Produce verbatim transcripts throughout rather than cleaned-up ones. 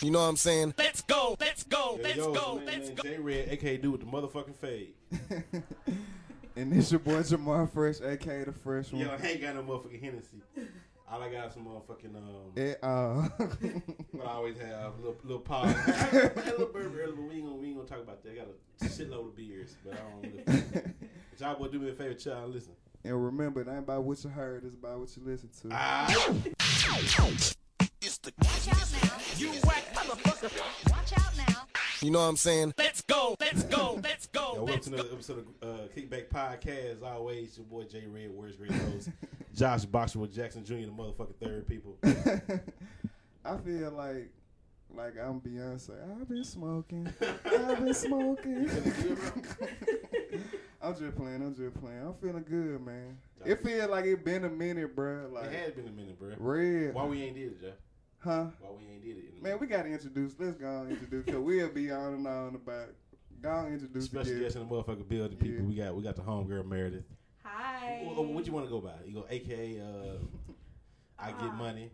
You know what I'm saying? Let's go, let's go, Yo, let's yo, go, man, let's man, go. J Red, aka Dude with the motherfucking fade. And this your boy Jamar Fresh, aka the Fresh One. Yo, I ain't got no motherfucking Hennessy. All I got is some motherfucking um. It, uh, What I always have, little little pause. I had a little bourbon earlier, but we ain't gonna we ain't gonna talk about that. I got a shitload of beers, but I don't. Listen. But y'all boy, do me a favor, child, listen. and remember, it ain't about what you heard, it's about what you listen to. Ah. It's the Watch out now. You whack motherfucker. Watch out now. You know what I'm saying? Let's go, let's go, let's Yo, go, welcome let's to go. another episode of uh, Kickback Podcast. As always, your boy J Red, Worst Great Host, Josh Boxer Jackson Junior, the motherfucking third people. I feel like, like I'm Beyonce. I've been smoking. I've been smoking. I'm just playing. I'm just playing. I'm feeling good, man. It feel like it been a minute, bro. Like It has been a minute, bro. red, Why we ain't did it, Jeff? huh? Why we ain't did it? Man, we gotta introduce. Let's go and introduce. Cause we'll be on and on about. Go and introduce Special again. guest in the motherfucking building, people. Yeah. We got we got the homegirl Meredith. Hi. What, what you want to go by? You go A K A uh, I get Ah. money.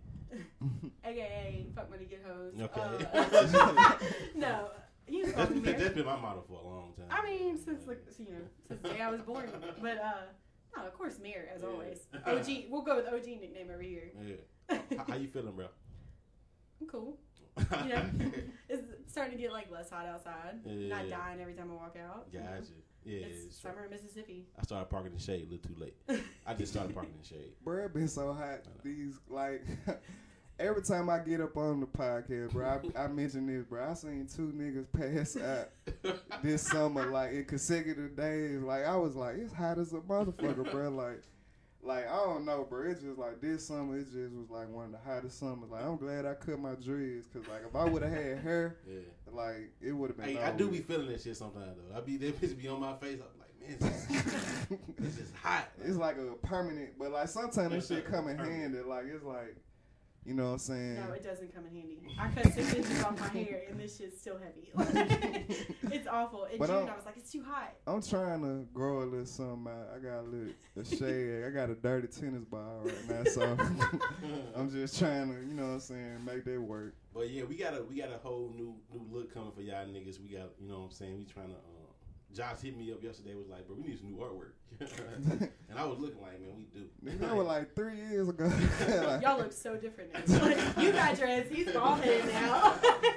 A K A fuck money get hoes. Okay. Uh, no, you can call That's, me that's Mary. been my motto for a long time. I mean, since like you know, since the day I was born. But uh, no, of course, Mayor as Yeah. always. O G, we'll go with O G nickname over here. Yeah. How, how you feeling, bro? I'm cool. You know, it's starting to get like less hot outside. Yeah. Not dying every time I walk out. you know. Gotcha. Yeah. It's it's summer in Mississippi. I started parking in the shade a little too late. I just started parking in the shade. Bro, it been so hot. These like every time I get up on the podcast, bro, I, I mention this, bro. I seen two niggas pass out this summer, like in consecutive days. Like I was like, it's hot as a motherfucker, bro. Like, like I don't know, bro. It's just like this summer, it just was like one of the hottest summers. Like I'm glad I cut my dreads, cause like if I would have had hair, Yeah. like it would have been. Hey, I do over. be feeling that shit sometimes though. I be that bitch be on my face. I'm like, man, it's just, it's just hot. It's like a permanent, but like sometimes this shit come in handy. Like it's like, you know what I'm saying? No, it doesn't come in handy. I cut six inches off my hair, and this shit's still heavy. It's awful. In But June, I'm- I was like, it's too hot. I'm trying to grow a little something out. I got a little a shade. I got a dirty tennis ball right now, so I'm just trying to, you know what I'm saying, make that work. But yeah, we got a we got a whole new new look coming for y'all niggas. We got, you know what I'm saying, we trying to. Uh, Josh hit me up yesterday. Was like, bro, we need some new artwork. And I was looking like, man, we do. Nigga, that was like three years ago. Like, Y'all look so different now. Like, you got dreads. He's bald headed now.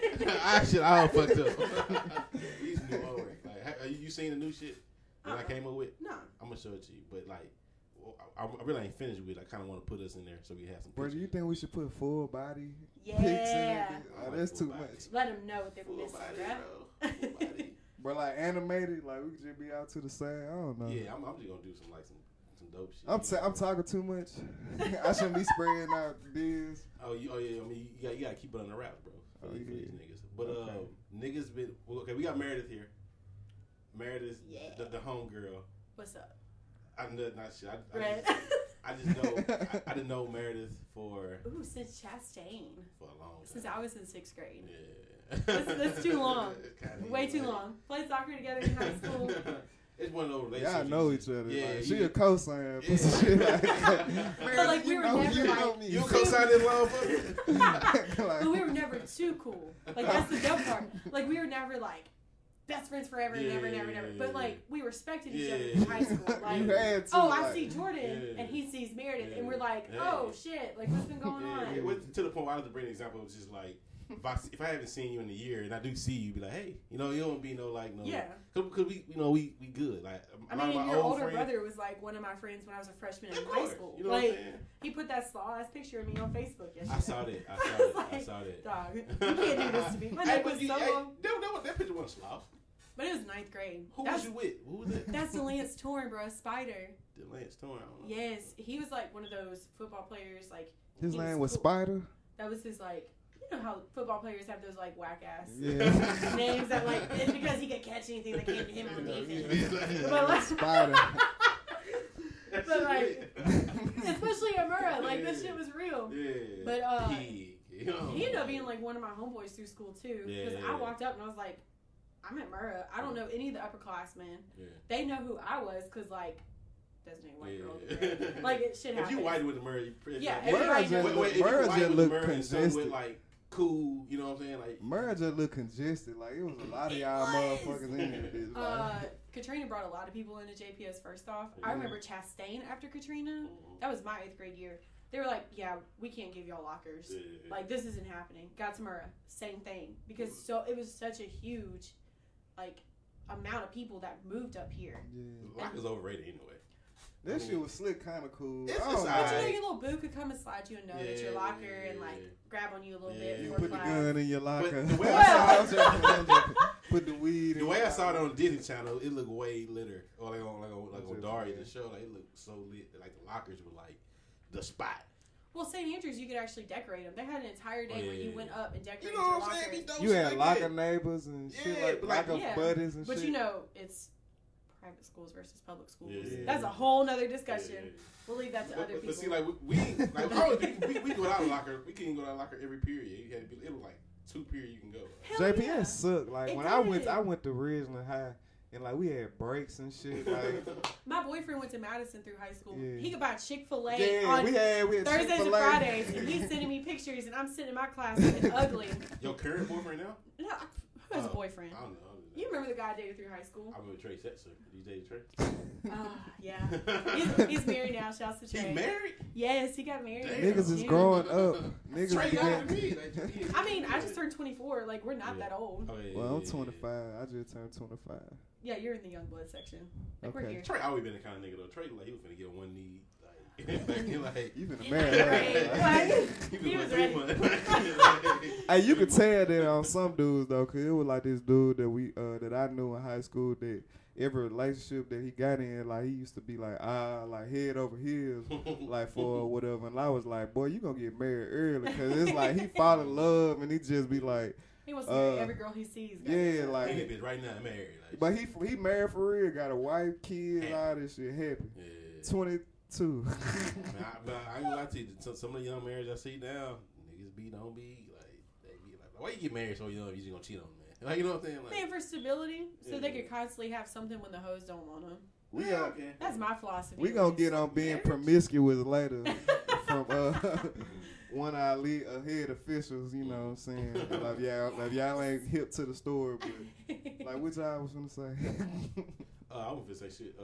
I shit, I all fucked up. These new artwork. Like, ha- you seen the new shit that I Uh-uh. came up with? No. I'm gonna show it to you. But like, well, I, I really ain't finished with it. I kind of want to put us in there so we have some. bro, do you pictures. think we should put full body Yeah. pics in it? I Oh, like that's full too body. much. Let them know what they're Full missing, body, right? bro. Full body. Bro, like animated, like we could just be out to the side. I don't know. Yeah, I'm, I'm just gonna do some like some some dope shit. I'm you ta- know? I'm talking too much. I shouldn't be spreading out this. Oh, you, oh yeah. I mean, you got you gotta keep it on the wraps, bro. For, Oh, these- for yeah. these niggas. But Okay. uh, niggas been well, okay. We got Meredith here. Meredith, Yeah. the, the home girl. What's up? I know not shit. I, I, Red. just, I just know I, I didn't know Meredith for Ooh, since Chastain. for a long time. Since I was in sixth grade. Yeah. That's, that's too long. Kinda Way too like- long. Played soccer together in high school. It's one of those relationships. Y'all know you each just- other. Yeah, like, you- she a co-sign. Yeah. Some shit like, But, like, we you were know, never, you like- know me. You co-signed this motherfucker? Like, But we were never too cool. Like, that's the dope part. Like, we were never, like, best friends forever, Yeah, never, never, never. yeah, But, yeah. like, we respected each Yeah. other in high school. Like, you had to. oh, like, I see Jordan, Yeah. and he sees Meredith, Yeah. and we're like, Yeah. oh, shit. Like, what's been going Yeah, on? yeah. Well, to the point where I was to bring an example, it was just like, if I, if I haven't seen you in a year and I do see you, be like, hey, you know, you don't be no like no, Yeah. cause, cause we, you know, we we good. Like, I a lot mean, of my your old older friends, brother was, like, one of my friends when I was a freshman in Of high course, school. you know what I'm like, saying? he put that slaw-ass picture of me on Facebook yesterday. I saw that. I saw I was that. I like, saw that. Dog, you can't do this to me. My Hey, neck but was you, so hey, long. that, that, that picture wasn't sloth. But it was ninth grade. Who that's, was you with? Who was that? That's the Lance Torn, bro. Spider. The Lance Storm. I don't know. Yes, he was like one of those football players. Like His he name was cool. Spider. That was his like. You know how football players have those like whack ass Yeah. names that like it's because he could catch anything that came to him on defense. But like, Spider. but like, especially at Murrah, like this shit was real. Yeah. But, uh, Pig. You know? He ended up being like one of my homeboys through school too. Because Yeah. I walked up and I was like, I'm at Murrah. I don't know any of the upperclassmen. Yeah. They know who I was because like, designated white girl. Yeah. Like it shit If happens. you white with the Murray, you pretty Yeah, like, everybody Murrah knows. just wait, wait, look, if you Murrah white just with the look Murray and some with consistent. like cool. You know what I'm saying? Like Murray just look congested. Like it was a lot of y'all motherfuckers in there. Bitch. Like, Uh, Katrina brought a lot of people into J P S first off. I remember Chastain after Katrina. That was my eighth grade year. They were like, yeah, we can't give y'all lockers. Yeah. Like, this isn't happening. Gatsumura, same thing. Because so it was such a huge, like, amount of people that moved up here. yeah. Lockers overrated anyway. That shit was slick, kind of cool. It's I don't just know. But you know, Alright. your little boo could come and slide you a note at your Yeah, locker and, like, grab on you a little bit yeah. You before put the class. gun in your locker. the way I I'm joking, I'm joking. Put the weed. The in way your I saw it locker. on Disney Channel, it looked way litter. Or like on like on, like on Just, Darius, yeah. the show, like it looked so lit. Like the lockers were like the spot. Well, Saint Andrews, you could actually decorate them. They had an entire day Oh, where you yeah. went up and decorated You know your what I'm lockers. saying? Be dope You shit had like locker that. neighbors and shit Yeah, like but like- locker Yeah. buddies and But shit. you know, it's private schools versus public schools. Yeah. That's a whole nother discussion. Yeah. We'll leave that to But, other but, people. but see, like we, we like oh, we, we, we go out of locker. We couldn't go out of locker every period. You had to be. It was like two periods you can go. Hell J P S yeah. sucked. Like It when I went, did. I went to Ridgeland High, and like we had breaks and shit. Like My boyfriend went to Madison through high school. Yeah. He could buy Chick Fil A yeah, on we had we had Thursdays and Chick-fil-A. Fridays, and he's sending me pictures, and I'm sitting in my class looking ugly. Your current boyfriend now? No, who has a Oh, boyfriend? I don't know. I don't know. You remember the guy I dated through high school? I remember Trey Setzer. Did you date Trey? Ah, yeah. He's, he's married now. Shouts to He Trey. married? Yes, he got married. Damn. Niggas is Yeah. growing up. Niggas Trey get- got me. Like, he- I mean, I just turned twenty-four. Like, we're not Yeah. that old. Oh, yeah, Well, yeah, I'm yeah, twenty-five. I just turned twenty-five. Yeah, you're in the young blood section. Like, we're Okay. here. yeah. Trey always been the kind of nigga though. Trey like he was finna get on one knee. Like, like, he like You finna Yeah, marry right. her. Like, he, he was was like ready. three months. Hey, you could tell that on some dudes though, cause it was like this dude that we uh that I knew in high school that every relationship that he got in, like he used to be like ah like head over heels like for whatever, and I was like, boy, you gonna get married early, cause it's like he fall in love and he just be like, He wants to marry Uh, every girl he sees. yeah, Like, like, ain't that bitch right now married. Like, but he he married for real, got a wife, kids, all this shit, happy. yeah. twenty-two. Man, I, but I ain't gonna lie to you. Some, some of the young marriages I see now, niggas be don't be like they be like, why you get married so young? You just gonna cheat on me, man? Like you know what I'm saying? Like, Paying for stability, so Yeah. they could constantly have something when the hoes don't want them. We yeah, got okay. That's my philosophy. we at gonna least. get on being Marriage? promiscuous later from uh one of our lead uh, head officials. You know what I'm saying? Like y'all, like y'all ain't hip to the story, but like what y'all was gonna say. Uh, I was gonna say shit.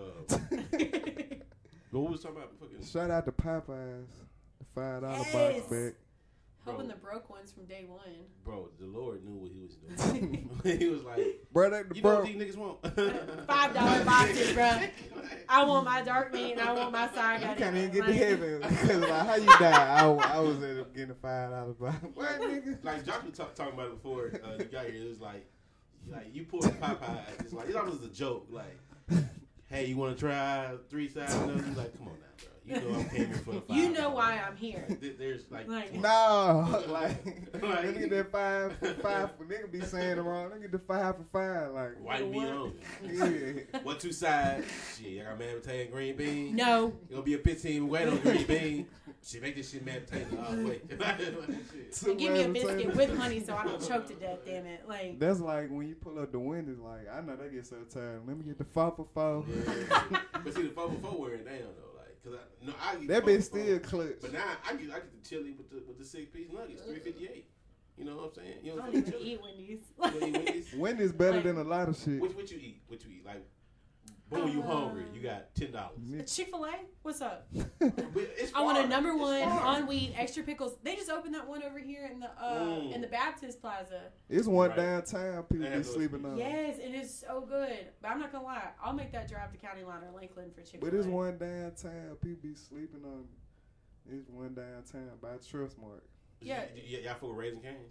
Uh, but what was talking about? Fucking Shout out to Popeyes, the five dollar Yes. box back. Helping Bro. the broke ones from day one. bro, the Lord knew what he was doing. he was like, Bro, that, you know bro, what these niggas want? Five dollar boxes, bro. I want my dark meat and I want my side. you can't even get to heaven. Cause like how you die? I, I was end up getting a five dollar box. What nigga? Like Josh was talk, talking about it before uh, you got here. It was like, like you pull a Popeye. It's like it's almost a joke. Like, hey, you want to try three sides? No, you like, come on now, bro. You know I'm came here for the five. You know why I'm here. There- There's like, Like- No, like, Like- let me get that five, five. For, nigga be saying it wrong. Let me get the five for five. Like, white meat on. yeah. What two sides? Shit, I got mashed potato and green beans. No. It's gonna be a fifteen weight on green bean. Shit, make this shit mashed potato all the way. Shit. Two And give me a mashed biscuit potatoes. with honey so I don't choke to death, damn it. Like, That's like when you pull up the windows. Like, I know they get so tired. Let me get the four for four. Yeah. But see, the four before wearing down though, like, cause I no, I get That four bitch for still four. clutch. But now I get I get the chili with the with the six piece nuggets, three fifty eight. You know what I'm saying? You I know don't what I'm even saying? eat Wendy's. You don't eat Wendy's? Wendy's better Like- than a lot of shit. What what you eat? What you eat? Like, boom, you Uh, hungry? You got ten dollars. Chick-fil-A? What's up? It's I want far. a number It's one far. on weed, extra pickles. They just opened that one over here in the uh, Mm. in the Baptist Plaza. It's one Right. downtown people They be have those- sleeping on. Yes, it is so good. But I'm not gonna lie, I'll make that drive to County Line or Lakeland for Chick-fil-A. But it's one downtown people be sleeping on. It's one downtown by Trustmark. Yeah. Y- y- y'all fuck with Raising Cane's?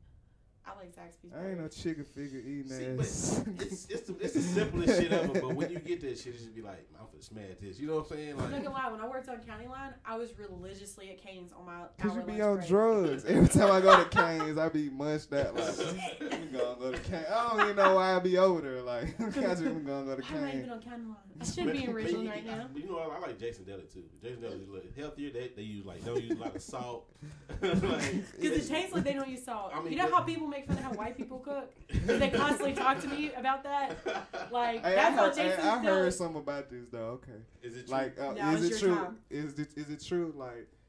I like Zaxby's. I ain't no burgers. chicken figure eating See, ass. but it's it's the, it's the simplest shit ever. But when you get that shit, it just be like, I'm finna smash this. You know what I'm saying? I'm not Like, gonna lie, when I worked on County Line, I was religiously at Cane's on my Cause hour you be lunch on break. drugs. Every time I go to Cane's, I be munched out. Like, we gonna go to Cane's. I don't even know why I be over there. Like, we gonna go to Why am I even Cane's. on County Line? I should be in but Ridgeland you- right now. But you know what? I like Jason Deli too. Jason Deli is a little healthier. They they use like don't use a lot of salt. Like, Because it tastes like they don't use salt. I mean, you know but- how people make fun of how white people cook? 'Cause they constantly talk to me about that. Like, Hey, I that's how heard, hey, Jason's I heard does. something about this though. Okay, Is it true? like, uh, Now is it's it your true? time. Is it is it true? Like,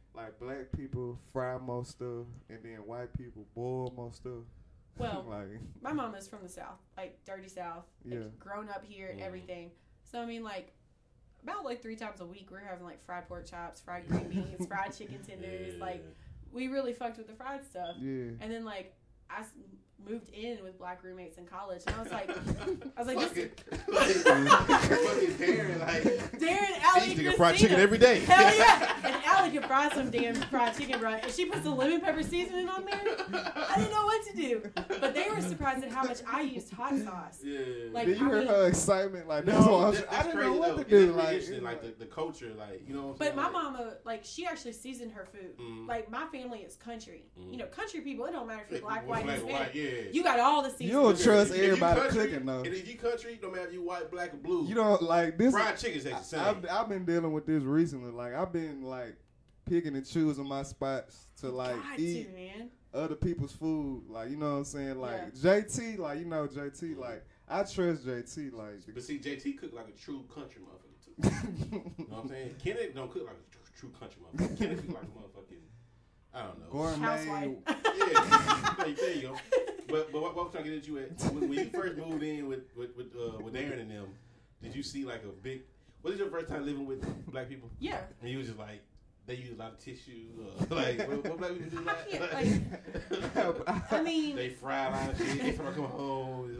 like black people fry more stuff, and then white people boil more stuff. Well, like my mom is from the South, like dirty South. Like, Yeah. grown up here, Mm. everything. So I mean, like about like three times a week, we're having like fried pork chops, fried green beans, fried chicken tenders. Yeah. Like we really fucked with the fried stuff. yeah. And then like I s- moved in with black roommates in college, and I was like, I was like, this, Fucking, fucking Darren, like, Darren, Allie, she and eating fried chicken Christina. every day. Hell yeah! And Allie could fry some damn fried chicken, bro. And she puts the lemon pepper seasoning on there. I didn't know what to do. But they were surprised at how much I used hot sauce. Yeah. Like, Did you I hear mean- her excitement? Like that's No, what I, was, that- I that's didn't crazy know what though. to It's do. really Like, interesting, it like was- the, the culture, like you know. What I'm But saying? my Like, mama, like, she actually seasoned her food. Mhm. Like, my family is country. Mhm. You know, country people, it don't matter if you're yeah, black, black, white, white, Hispanic. yeah. You got all the seasonings. You don't trust If you everybody country, cooking though. And if you country, no matter if you white, black, or blue, You don't like this. fried chicken's the same. I've, I've been dealing with this recently. Like I've been like picking and choosing my spots to like Got eat to, man. other people's food. Like you know what I'm saying. Like Yeah. J T, like you know J T. Like I trust J T. Like But see, J T cook like a true country motherfucker too. You know what I'm saying? Kenneth don't cook like a tr- true country motherfucker. Kenneth cook like a motherfucking, I don't know. gourmet. Housewife. Yeah, there, there you go. But but what, what I'm trying to get at you at when, when you first moved in with with with, uh, with Darren and them, did you see like a big? What is your first time living with black people? Yeah. And you was just like, they use a lot of tissue. Uh, like what, what black people do? I Like, can't, I mean, they fry a lot of shit. They come home.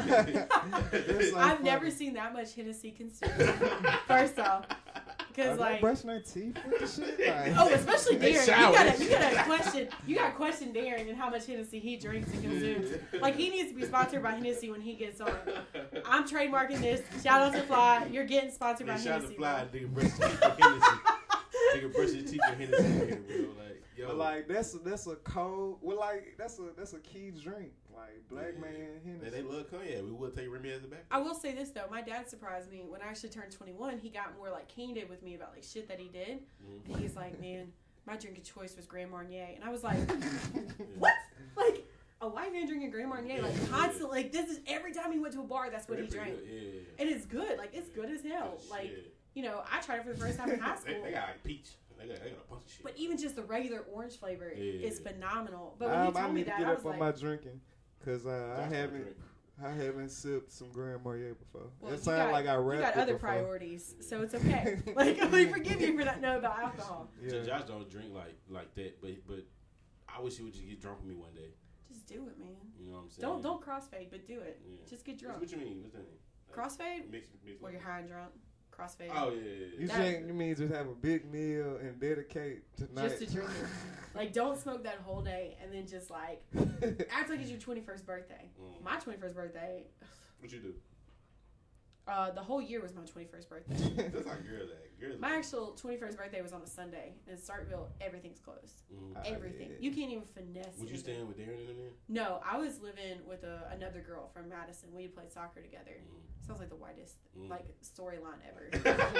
It's so I've funny. never seen that much Hennessy consumed. First off. Are Because, they like, brushing their teeth with the shit? Like, oh, especially They Darren. You shower. gotta, you gotta question, you gotta question Darren and how much Hennessy he drinks and consumes. Like, he needs to be sponsored by Hennessy when he gets on. I'm trademarking this. Shout out to Fly. You're getting sponsored by They shot the Hennessy. fly. bro. Nigga brush his teeth with Hennessy. Nigga brush his teeth with Hennessy. Bro. Like, yo. But like that's a, that's a cold. Well, like that's a that's a key drink. Like black Yeah. man They, Hennessy. they love cognac. We would take Remy as a back. I will say this though, my dad surprised me when I actually turned twenty-one. He got more like candid with me about like shit that he did, Mhm. and he's like, "Man, my drink of choice was Grand Marnier," and I was like, "What? Like a white man drinking Grand Marnier? Yeah, Like yeah. constantly? Like this is every time he went to a bar, that's what he Pretty drank, good, Yeah. and it's good. Like it's good as hell. Good Like shit. you know, I tried it for the first time in high They, school." they got like peach. They got, they got a bunch of shit. But even just the regular orange flavor Yeah. is phenomenal. But when Um, you told I me need to that, get I up was on like, my drinking because uh, I That's my haven't drink. I haven't sipped some Grand Marnier before. well, it you sounds got, like I you rapped got it other before. priorities, so it's okay. Like we forgive you for not knowing about alcohol. Yeah. Josh don't drink like like that, but but I wish he would just get drunk with me one day. Just do it, man. You know what I'm saying? Don't don't crossfade, but do it. Yeah. Just get What's- drunk. What you mean? What's that mean? Like, Crossfade? Mix, mix. Or you're high and drunk. Crossfade. Oh yeah, yeah, You yeah. That- think you mean just have a big meal and dedicate tonight? Just to drink it. Like don't smoke that whole day and then just like act like it's your twenty-first birthday. Mm. My twenty-first birthday, What you do? uh, the whole year was my twenty-first birthday. That's how girls act. Girls. My act. actual twenty-first birthday was on a Sunday. In Starkville, everything's closed. Mm. Ah, Everything. yeah. You can't even finesse. Would you anything. stand with Darren and them then? No, I was living with a, another girl from Madison. We played soccer together. Mm. Sounds like the whitest Mm. like storyline ever.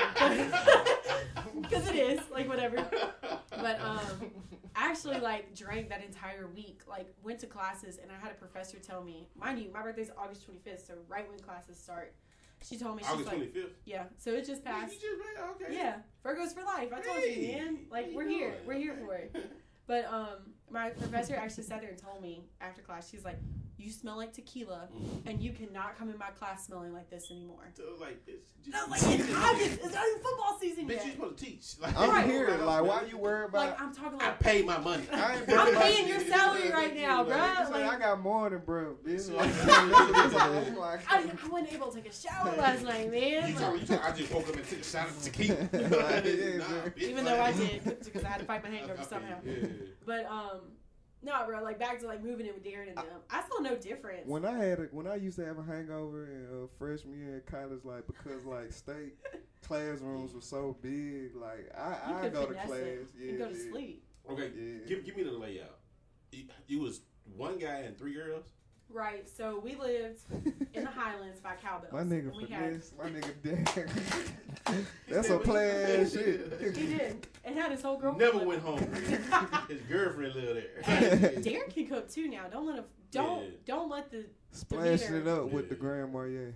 Because it is like whatever. But um, I actually like drank that entire week. Like went to classes and I had a professor tell me, mind you, my birthday's August twenty-fifth, so right when classes start. She told me she's August like, twenty fifth. yeah. So it just passed. You just right, okay. Yeah, Virgos for life. I told Hey, you, man. Like how you we're here. doing? We're here for it. But um, my professor actually sat there and told me after class, she's like, "You smell like tequila, Mm. and you cannot come in my class smelling like this anymore." So like it's just, And I was like, "It's August. It's not even football season Bitch, yet." you supposed to teach. Like, I'm Right. here. Like, why you worried about? Like I'm talking I like paid my money. I ain't I'm worried about- paying your salary right now, Like, bruh. It's like, Like, I got more than bro, bitch. Like, Yeah. I'm like, I, I wasn't able to take a shower last night, man. You Like, talk, you talk, I just woke up and took a shot of tequila. Like, Like, yeah, nah, man. bitch, even like- though I did, because I had to fight my hangover somehow. Yeah. But um, no, bro. Like back to like moving in with Darren and them. I saw no difference. when I had a, when I used to have a hangover in uh, freshman year in college, like because like state classrooms were so big, like I You I could go to finesse class, it yeah, and go to yeah. sleep. Okay, Yeah. give give me the layout. You, you was one guy and three girls. Right. So we lived in the Highlands by Cowbells. My nigga and we for had, this, my nigga dead. That's a play ass shit. He did. And had his whole girlfriend. Never live went with home. him. His girlfriend lived there. Hey, Darren can cook too now. Don't let him don't Yeah. don't let the Splash demeanor- it up with the Yeah. Grand Marnier.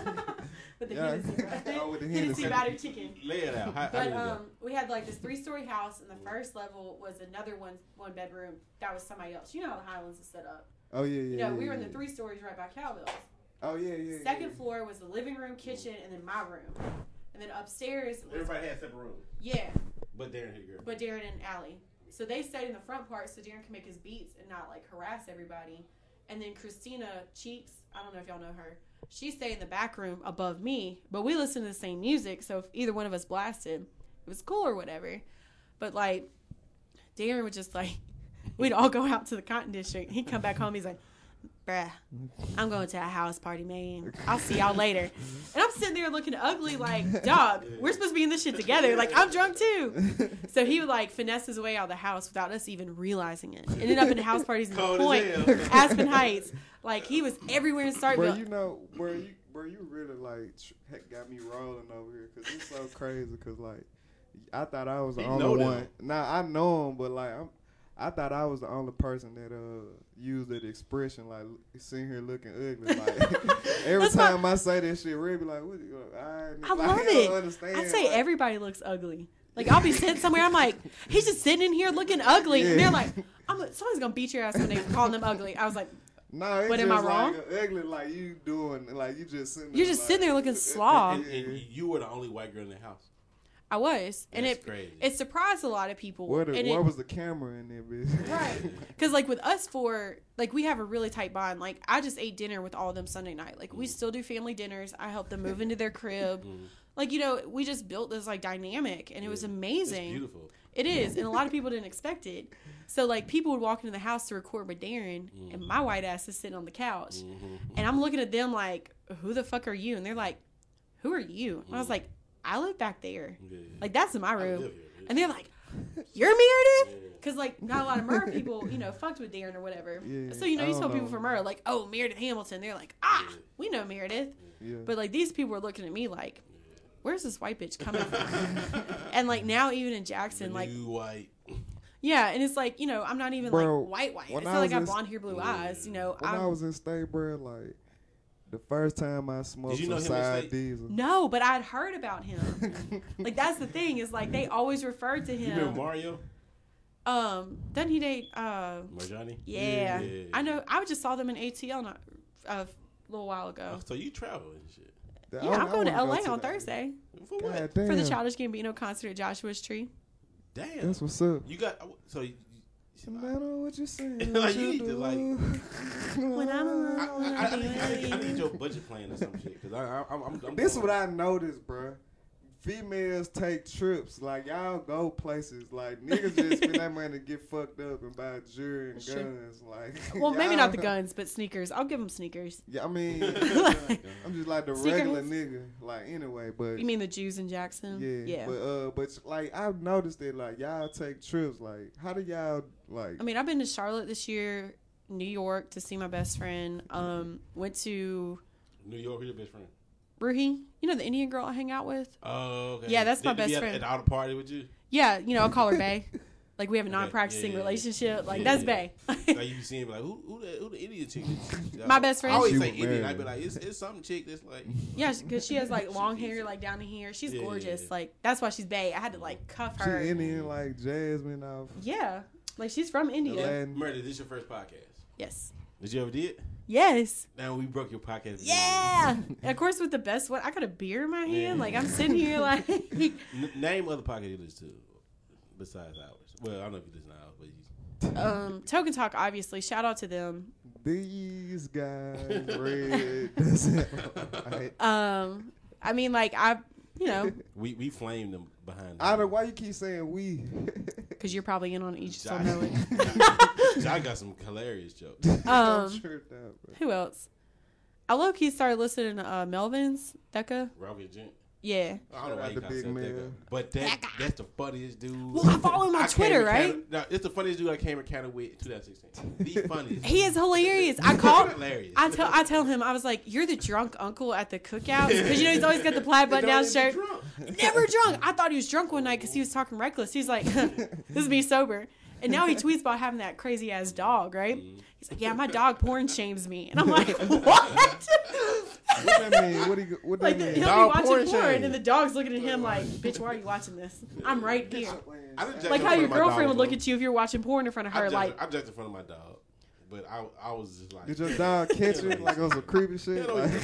with the Yeah. Hennessy, right? Oh, with the Hennessy Hennessy. battered chicken. Lay it out. How, how But did it go? um, we had like this three-story house, and the first level was another one one bedroom. That was somebody else. You know how the Highlands is set up. Oh yeah, yeah. You know, yeah, we were in yeah. the three stories right by Cowbells. Oh yeah, yeah. Second yeah. floor was the living room, kitchen, and then my room. And then upstairs was Everybody had separate rooms, yeah, but Darren hit girl. but Darren and Allie. So they stayed in the front part so Darren can make his beats and not like harass everybody. And then Christina Cheeks, I don't know if y'all know her. She stayed in the back room above me, but we listened to the same music. So if either one of us blasted, it was cool or whatever. But like, Darren would just like, we'd all go out to the Cotton District. He'd come back home. He's like, bruh, I'm going to a house party, man. I'll see y'all later. And I'm sitting there looking ugly like, dog, we're supposed to be in this shit together. Like, I'm drunk too. So he would like finesse his way out of the house without us even realizing it. Ended up in house parties in the Cold as Point, hell. Aspen Heights. Like, he was everywhere in Bro, Starkville. you know, where you where you really like tr- heck got me rolling over here because it's so crazy. Because like, I thought I was the You only know them. one. Nah, I know him, but like, I'm. I thought I was the only person that uh used that expression like sitting here looking ugly. Like every That's my- time I say that shit, Ray be like, "What?" You I, I like, love he don't it. Understand. I'd say like, everybody looks ugly. Like, I'll be sitting somewhere, I'm like, he's just sitting in here looking ugly. And Yeah. they're like, I'm somebody's going to beat your ass when they calling them ugly. I was like, No, it's What, just am I like wrong? a ugly like you doing like you just sitting. You're there just like, sitting there looking slob. and, and you were the only white girl in the house. I was. And That's it crazy. it surprised a lot of people. Where, the, and where it, was the camera in there, bitch? Right. Because, like, with us four, like, we have a really tight bond. Like, I just ate dinner with all of them Sunday night. Like, we still do family dinners. I helped them move into their crib. Mhm. Like, you know, we just built this, like, dynamic, and it was Yeah. amazing. It's beautiful. It is, and a lot of people didn't expect it. So, like, people would walk into the house to record with Darren, Mm. and my white ass is sitting on the couch. Mhm. And I'm looking at them like, who the fuck are you? And they're like, who are you? And I was like, I live back there. Yeah. Like, that's in my I room. live here. And they're like, you're Meredith? Yeah. Because, like, not a lot of Murrah people, you know, fucked with Darren or whatever. Yeah, So, you know, I you don't tell people know. from Murrah, like, oh, Meredith Hamilton. They're like, ah, Yeah. we know Meredith. Yeah. But, like, these people were looking at me like, where's this white bitch coming from? And, like, now even in Jackson, The like, new white. yeah, and it's like, you know, I'm not even, Bro, like, white, white. when It's I not like was I have in- blonde hair, blue Yeah. eyes, you know. when I'm, I was in state, bro, like the first time I smoked Did you know some him in side State? diesel. no, but I'd heard about him. Like, that's the thing, is, like, they always referred to You remember him. Mario? Um, doesn't he date, uh, Marjani? yeah. Yeah. I know, I just saw them in A T L not, a little while ago. Oh, so you travel and shit. I Yeah, wanna- I'm I going to wanna L go A on that. Thursday For what? God damn. for the Childish Gambino concert at Joshua's Tree. Damn. That's what's up. You got so. You, No matter what you say, Like, what you need to, do. When I'm I, alone, I, I, I need, I, need, I need think- your budget plan or some shit because I, I, I'm, I'm, I'm This is going- what I noticed, bro. Females take trips. Like, y'all go places. Like, niggas just spend that money to get fucked up and buy jewelry and Sure. guns. Like, Well, maybe y'all- not the guns, but sneakers. I'll give them sneakers. Yeah, I mean, I'm just like the Sneaker regular heads? nigga. Like, anyway, but You mean the Jews in Jackson? yeah, Yeah. but uh, but like I've noticed that like y'all take trips. Like, how do y'all like? I mean, I've been to Charlotte this year, New York to see my best friend. Um, went to New York. Who's your best friend? Ruhi. You know the Indian girl I hang out with? Oh, okay. Yeah, that's my Did- did best he have- friend. At the outer party with you? Yeah, you know, I'll call her Bay. Like, we have a Okay, non-practicing yeah, yeah, yeah. relationship. Like, Yeah, that's yeah. Bay. Like you be seeing like who who the, who the Indian chick? Is? My best friend? I always She say was Indian. married. I be like it's it's some chick that's like Yeah, because she has, like, long hair, like, down to here. She's Yeah, yeah, gorgeous. yeah. Like, that's why she's Bay. I had to, like, cuff She her. Indian like Jasmine off Yeah. Like, she's from India. Aladdin. Murder. This your first podcast? Yes. Did you ever did? Yes. Now we broke your podcast. Yeah. And of course, with the best one, I got a beer in my hand. Yeah. Like, I'm sitting here, like... N- name other podcasts you listen to besides ours. Well, I don't know if you listen to ours, but you, um, Token Talk, obviously. Shout out to them. These guys red doesn't right. Um, I mean, like, I, you know, we we flamed them behind. I don't. Why you keep saying we? because you're probably in on it. You just don't Josh, know it. Josh got some hilarious jokes. Um, I'm tripped out, bro. Who else? I low key started listening to uh, Melvin's Decca. Robbie Gent. Yeah. I don't know why Shout you out to call Big himself Man. Deca. But that that's the funniest dude. Well, I follow him on I Twitter, came right? encounter- No, it's the funniest dude I came encounter with in twenty sixteen. The funniest. He is hilarious. I called. hilarious. I tell I tell him I was like, you're the drunk uncle at the cookouts because you know he's always got the plaid button down Don't even shirt. be drunk. Never drunk. I thought he was drunk one night because he was talking reckless. He's like, this is me sober. And now he tweets about having that crazy ass dog, right? Mm-hmm. He's like, yeah, my dog porn shames me. And I'm like, what? What that mean? What, he, what Like, that he'll mean? be Dog watching porn porn, shame. and the dog's looking at him like, bitch, why are you watching this? I'm right here. I done jacked Like in how front your of my girlfriend dog, would look though. at you if you're watching porn in front of I her, jacked, like, I jacked in front of my dog, but I I was just like, Did your dog catch it like on some creepy shit? You know, Like,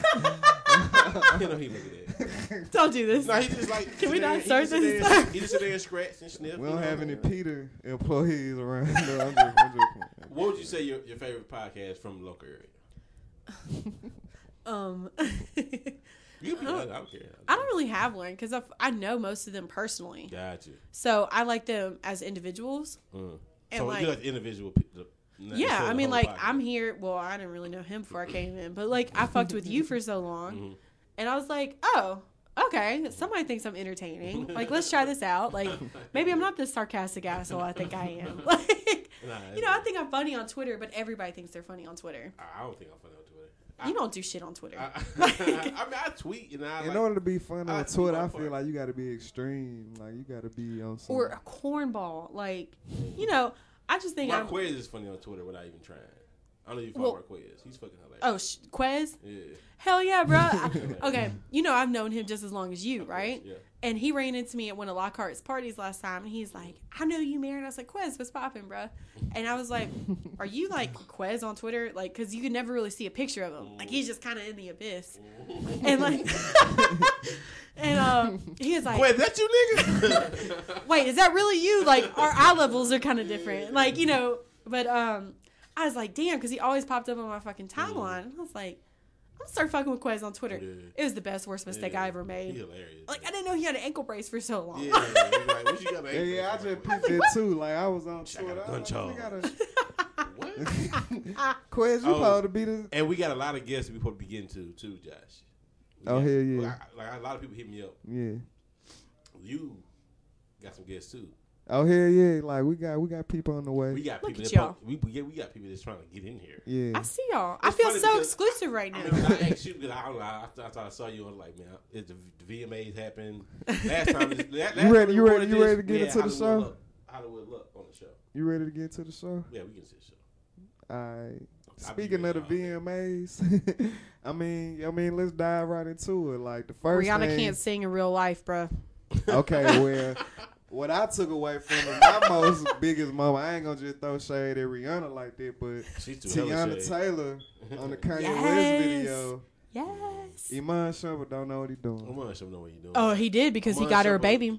you know he look at that. don't do this. No, he just like. Can we sit there- not he start just sit this? there and- He just sit there and scratch and sniff. we you don't know? have any Peter employees around. No, I'm just, I'm just playing. What would you say your, your favorite podcast from the local area? Um, You can be honest, I don't care. I don't really have one because I know most of them personally. Got you. So I like them as individuals. Mm. And So like, you like individual people. yeah, I mean, like, I'm here. Well, I didn't really know him before I came in, but like, I fucked with you for so long, Mhm. and I was like, oh, okay, somebody thinks I'm entertaining. Like, let's try this out. Like, maybe I'm not this sarcastic asshole I think I am. Like, Nah, you know, I think I'm funny on Twitter, but everybody thinks they're funny on Twitter. I don't think I'm funny on Twitter. You don't do shit on Twitter. I, I, I mean, I tweet and I In like, order to be fun I on like to Twitter, do my I feel part. like you got to be extreme. Like you got to be on some. Or a cornball. Like, you know, I just think I'm. Marquez is funny on Twitter without even trying. I don't know if you Well- follow Marquez. He's fucking hilarious. Oh, sh- Quez? Yeah. Hell yeah, bro. I, okay, you know I've known him just as long as you, right? Yeah. And he ran into me at one of Lockhart's parties last time, and he's like, I know you, Mary. And I was like, Quez, what's poppin', bro? And I was like, are you, like, Quez on Twitter? Like, because you could never really see a picture of him. Like, he's just kind of in the abyss. And, like, and um, he was like, Wait, that you nigga? wait, is that really you? Like, our eye levels are kind of different. Like, you know, but um, I was like, damn, because he always popped up on my fucking timeline. And I was like, I'm gonna start fucking with Quez on Twitter. Yeah. It was the best, worst mistake Yeah. I ever He made. hilarious. Like, I didn't know he had an ankle brace for so long. Yeah, yeah, he's like, what you got? an Yeah, ankle yeah, I brace just for? peeped that too. Like I was on I got Twitter. a I was gun like, we charge. gotta What? Quez, you Oh. supposed to be the. And we got a lot of guests we supposed to be getting to too, Josh. We Oh, got- hell yeah. Like, like a lot of people hit me up. Yeah. You got some guests too. Oh hell yeah! Like we got we got people on the way. We got Look people at that y'all. pop- we, we, get, we got people that's trying to get in here. yeah. I see y'all. I It's feel funny so because- exclusive right I now. remember I asked you because I don't know. I, thought- I thought I saw you. I was like, man, is the, the V M As happened last time? This, last, last You ready- time we you ready- recorded you this, ready to get we had into the Hollywood show? Luck, Hollywood Luck on the show. You ready to get to the show? Yeah, we get to the show. Alright. I'll be Speaking of the ready V all M As, I mean, I mean, let's dive right into it. Like the first Rihanna thing, can't sing in real life, bro. Okay, well, what I took away from it, my most biggest moment, I ain't gonna just throw shade at Rihanna like that, but She's too hella Tiana shade. Taylor on the Kanye Yes. West video, Yes. Iman Shumpert don't know what he I'm doing. gonna show them know what you're doing. Oh, he did because he Amon got her a Shumpert- baby.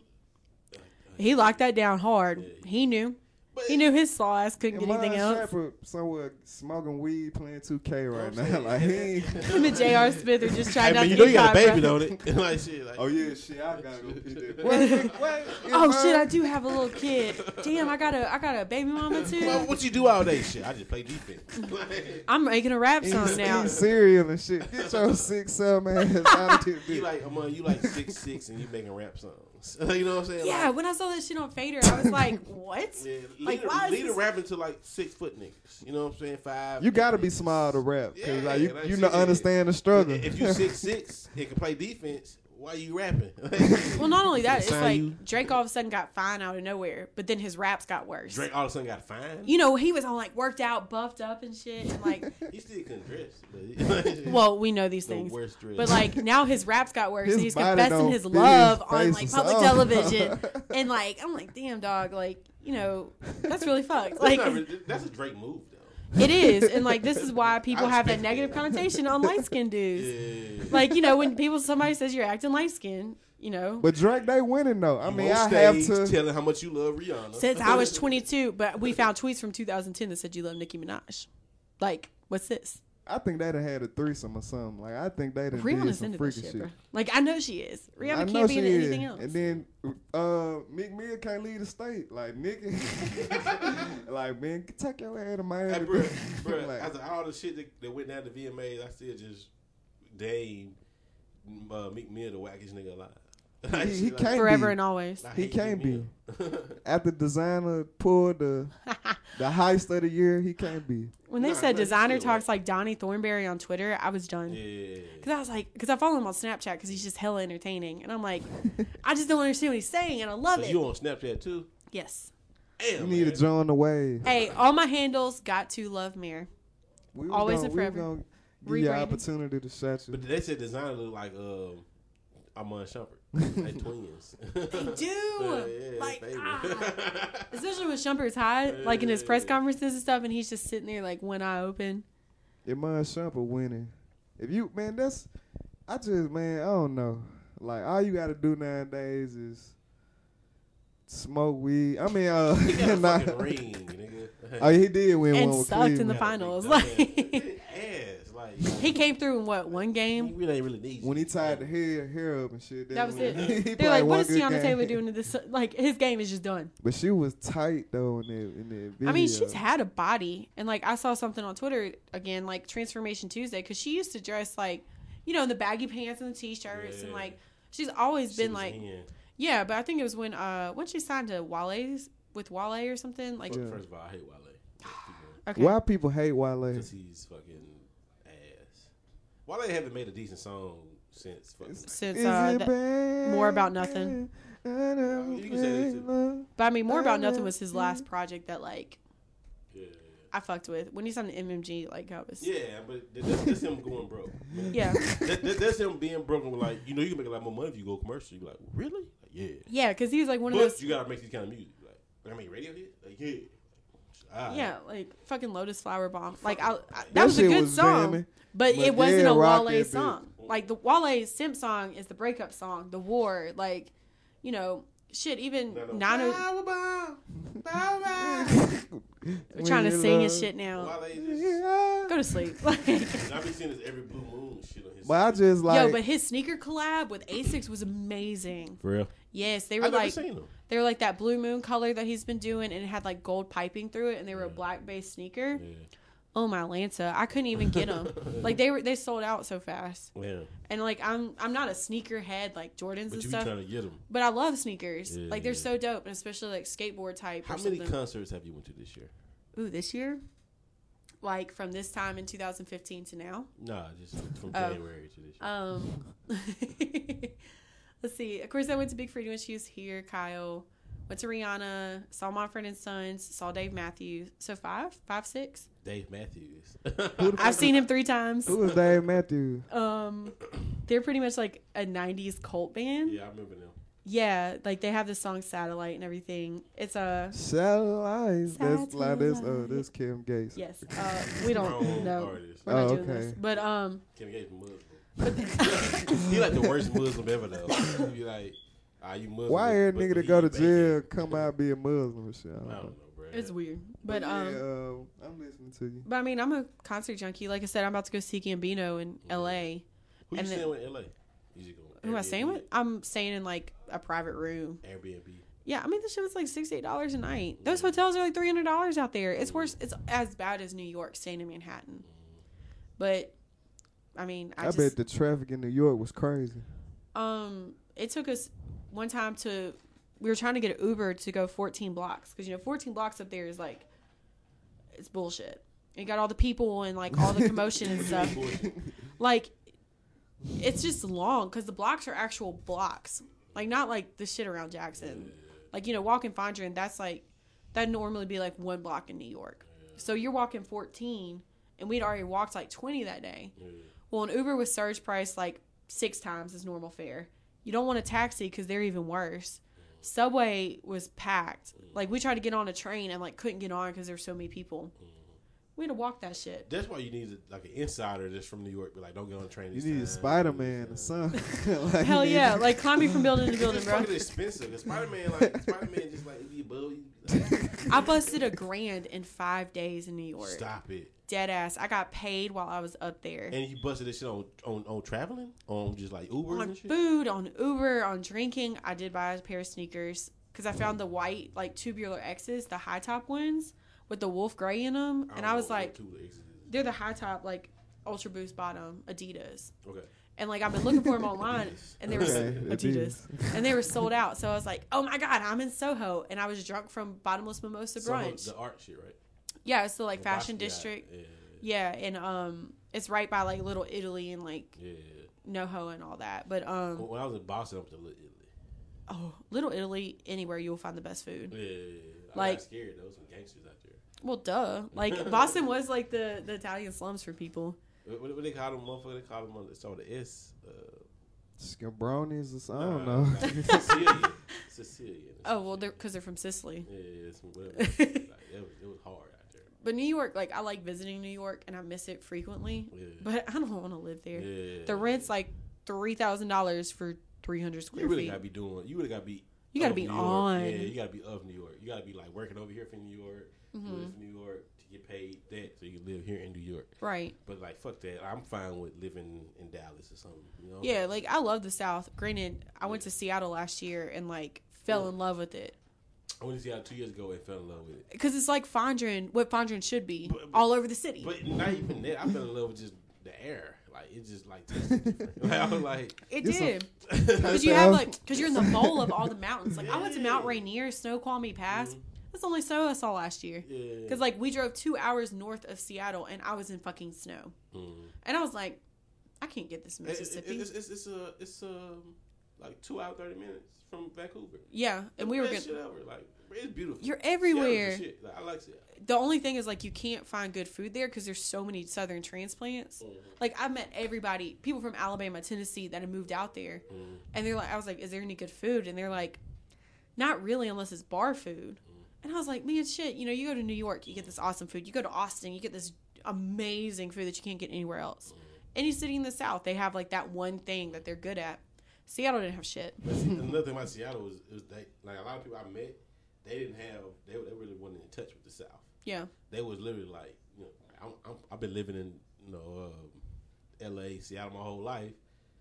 He locked that down hard. Yeah. He knew. But- He knew his slaw ass couldn't get Iman anything else. Shumpert somewhere smoking weed, playing two K right know what now. I'm Like he ain't. Him and J R. Smith are just Hey, trying not man, to you know get you got a caught, baby, bro. don't it? like shit. Like, Oh yeah, shit, I gotta go pitch that. Wait, wait, Oh Iman- shit, I do have a little kid. Damn, I got a I got a baby mama well, too. what you do all day? Shit, I just play defense. Like, I'm making a rap Eat, song now. eat cereal and shit. Get your six, seven ass out of here, you bitch. like, Amon, you like six six, and you making rap songs. you know what I'm saying? Yeah, Like, when I saw that shit on Fader, I was like, what? yeah, Like, leader, why is leader this- rapping to like six foot niggas. You know what I'm saying? Five. You gotta be eight. small to rap, cause Yeah, like you, like you shit. know understand the struggle. If you six six and can play defense, why you rapping? Well, not only that, it's Sign like you. Drake all of a sudden got fine out of nowhere, but then his raps got worse. Drake all of a sudden got fined. You know, he was all like worked out, buffed up and shit, and like, He still couldn't dress. But well, we know these the things. worst dress. But like now his raps got worse, His and he's body confessing don't his fit love his on face like or public something. television, and like I'm like, damn dog, like you know, that's really fucked. that's, Like not, really- that's a Drake move though. it is, and like this is why people I have that respect negative it. connotation on light skinned dudes. Yeah. Like you know, when people somebody says you're acting light skinned, you know. But Drake, they winning though. I You mean, on I stage have to. telling how much you love Rihanna. Since I was twenty-two, but we found tweets from two thousand ten that said you love Nicki Minaj. Like, what's this? I think they'd have had a threesome or something. Like I think they'd have did Rihanna's some into freaky this shit, shit. bro. Like, I know she is. I Rihanna know can't be she into is. anything else. And then uh, Meek Mill can't lead the state. Like Nicki, like man, take your ass to Miami. Hey, bro, bro, Like, after all the shit that, that went down to V M As, I still just Dame uh, Meek Mill the wackest nigga alive. Like, He- he like, can't Forever be. and always. I He hate can't Meek Mill. After designer pulled the the heist of the year, he can't be. When they Nah, said but designer still, talks like Donnie Thornberry on Twitter, I was done. Yeah. Because I was like, because I follow him on Snapchat because he's just hella entertaining. And I'm like, I just don't understand what he's saying, and I love So it. you on Snapchat too? Yes. Damn, You need man. to join the wave. Hey, all my handles got to love Mir. We was always gonna, and we was forever. gonna give you an Rebranding. opportunity to shout you. But they said designer look like um, Amon Shumpert, like twins. They do. Yeah, yeah, like, baby. ah. Especially when Shumpert's hot, like in his press conferences and stuff, and he's just sitting there like one eye open. Iman Shumpert winning. If you man, that's I just man, I don't know. Like all you gotta do nowadays is smoke weed. I mean, uh, He got a nah. fucking ring, nigga. Oh, he did win And one with sucked in Cleveland. the finals. Got a Like big dumb ass, like he came through in what one he game? really ain't really need When he you. tied the hair hair up and shit. That was when- it. he They're played like, what one is good Tiana game. Taylor doing to this? Like his game is just done. But she was tight though in that in that video. I mean, she's had a body, and like I saw something on Twitter again, like Transformation Tuesday, because she used to dress like, you know, in the baggy pants and the t-shirts, and Yeah. like she's always She been was like, in. yeah. But I think it was when uh when she signed to Wale's with Wale or something. Like, Yeah. First of all, I hate Wale. okay, Why people hate Wale? Because he's fucking ass. Wale haven't made a decent song since fucking. Like, since Is uh, it that- bad? More About Nothing. You can say that too. but I mean, More About Nothing was his last project that like yeah, I fucked with when he's on the M M G. Like I was, yeah, but that's, that's him going broke. yeah, that, that, that's him being broke and like, you know, you can make a lot more money if you go commercial. You be like, really? Like, yeah. yeah, because he was like one of But those. you gotta make these kind of music. Like, I mean, radio hit? Like, yeah. Ah. Yeah, like fucking Lotus Flower Bomb. Like I, I, that, That was a shit good was song, jamming. but, But it wasn't yeah, a rock Wale that song. Like the Wale Simp song is the breakup song, the war. Like, you know, shit. Even No, no. Nano, Bow, bow, bow, bow. we're trying to When sing you and love- shit now. Wale just, Yeah. Go to sleep. Like, I be seeing this every blue moon shit on his. But I just like. yo, but his sneaker collab with Asics was amazing. For real? Yes, they I were never like seen them. they were like that blue moon color that he's been doing, and it had like gold piping through it, and they were a Yeah. black based sneaker. Yeah. Oh my Lanta, I couldn't even get them. Like they were, they sold out so fast. Yeah. And like I'm, I'm not a sneaker head like Jordans But and you be stuff, trying to get them. but I love sneakers. Yeah, Like they're yeah. so dope, and especially like skateboard type. How or many something. concerts have you went to this year? Ooh, this year, like from this time in two thousand fifteen to now. Nah, just from Oh. January to this year. Um, let's see. Of course, I went to Big Freedom when she was here. Kyle went to Rihanna. Saw Mumford and Sons. Saw Dave Matthews. So five, five, six. Dave Matthews. I've seen him three times. Who was Dave Matthews? Um, they're pretty much like a nineties cult band. Yeah, I remember them. Yeah, like they have the song Satellite and everything. It's a Satellites. That's like this. Oh, Satellite. this Kim Gates. yes. Uh, we don't Wrong know. artist. We're not Oh, doing okay. this. But um, Kim Gates Muslim. He like the worst Muslim ever though. He be like, ah, you Muslim. Why every but nigga to he go to bacon. jail come out be a Muslim and shit? I I don't don't know. know, bro. it's weird. But um, yeah, uh, I'm listening to you. but I mean, I'm a concert junkie. Like I said, I'm about to go see Gambino in L A. Who you and then- staying with in L A? You just go Who am I staying Airbnb? with? I'm staying in like a private room. Airbnb. Yeah, I mean, this shit was like sixty-eight dollars a night. Those hotels are like three hundred dollars out there. It's worse. It's as bad as New York staying in Manhattan. But I mean, I, I, just bet the traffic in New York was crazy. um, it took us one time to. We were trying to get an Uber to go fourteen blocks because you know fourteen blocks up there is like, it's bullshit. You got all the people and like all the commotion and stuff. Like, it's just long because the blocks are actual blocks, like not like the shit around Jackson. Like, you know, walking Fondren, that's like that'd normally be like one block in New York. So you're walking fourteen, and we'd already walked like twenty that day. Well, an Uber with surge price like six times as normal fare. You don't want a taxi because they're even worse. Subway was packed. Like we tried to get on a train and like couldn't get on because there were so many people. We had to walk that shit. That's why you need a, like an insider that's from New York. Be like, don't get on the train. You this need time. a Spider Man or something. Like, Hell you yeah! need- Like climbing from building to building, It's bro. fucking expensive. Spider Man, like Spider Man, just like if you above, you like, I busted a grand in five days in New York. stop it. Dead ass. I got paid while I was up there. And you busted this shit on on, on traveling, on just like Ubers On and shit. food, on Uber, on drinking. I did buy a pair of sneakers because I found the white, like tubular X's, the high top ones with the wolf gray in them, and I was like, they're the high top, like Ultra Boost bottom Adidas. okay. And like I've been looking for them online, and they were Okay, Adidas, and they were sold out. So I was like, "Oh my god, I'm in Soho," and I was drunk from bottomless mimosa Some of brunch. the art shit, right? Yeah, it's the like The fashion Basquiat, district. Yeah, Yeah, and um, it's right by like Little Italy and like yeah. NoHo and all that. But um, When I was in Boston, I went to Little Italy. Oh, Little Italy, anywhere you'll find the best food. Yeah, yeah, yeah. I Like- got scared. There was some gangsters out there. Well, duh. Like Boston was like the, the Italian slums for people. What, what, what they call them, motherfucker? They call them on the start with the S. Uh, Scabronis or something. I don't nah, know. Like Sicilian. Sicilian. Oh well, they're because they're from Sicily. Yeah, yeah, some whatever. like, it, was, it was hard out there. But New York, like I like visiting New York and I miss it frequently. Yeah. But I don't want to live there. Yeah. The rent's like three thousand dollars for three hundred square You really feet. gotta be doing. You really gotta be. You gotta of be New York. on. Yeah, you gotta be of New York. You gotta be like working over here for New York, Mm-hmm. doing this for New York to get paid that, so you can live here in New York. Right. But like, fuck that. I'm fine with living in Dallas or something. You know? Yeah, like I love the South. Granted, I went to Seattle last year and like fell in love with it. I went to Seattle two years ago and fell in love with it. Because it's like Fondren, what Fondren should be, But- but- all over the city. But not even that. I fell in love with just the air. Like it just like tasted different. Like, I was like, It It's a- did. Because you have like, because you're in the bowl of all the mountains. Like I went to Mount Yeah. Rainier, Snoqualmie Pass. Mhm. That's the only snow I saw last year. yeah. Because like we drove two hours north of Seattle and I was in fucking snow. Mm. And I was like, I can't get this in It- it- Mississippi. it's it's it's a it's um like two hours thirty minutes from Vancouver. Yeah, and we were Best gonna. shit ever. Like it's beautiful. You're Seattle's the everywhere. shit. Like, I like Seattle. The only thing is like you can't find good food there because there's so many Southern transplants. Mhm. Like I met everybody, people from Alabama, Tennessee that had moved out there, Mhm. and they're like, I was like, is there any good food? And they're like, not really unless it's bar food. And I was like, man, shit, you know, you go to New York, you get this awesome food. You go to Austin, you get this amazing food that you can't get anywhere else. Any city in the South, they have like that one thing that they're good at. Seattle didn't have shit. But see, another thing about Seattle was, was they like a lot of people I met, they didn't have they, they really wasn't in touch with the South. Yeah. They was literally like, you know, I'm, I'm, I've been living in you know um, L A, Seattle my whole life.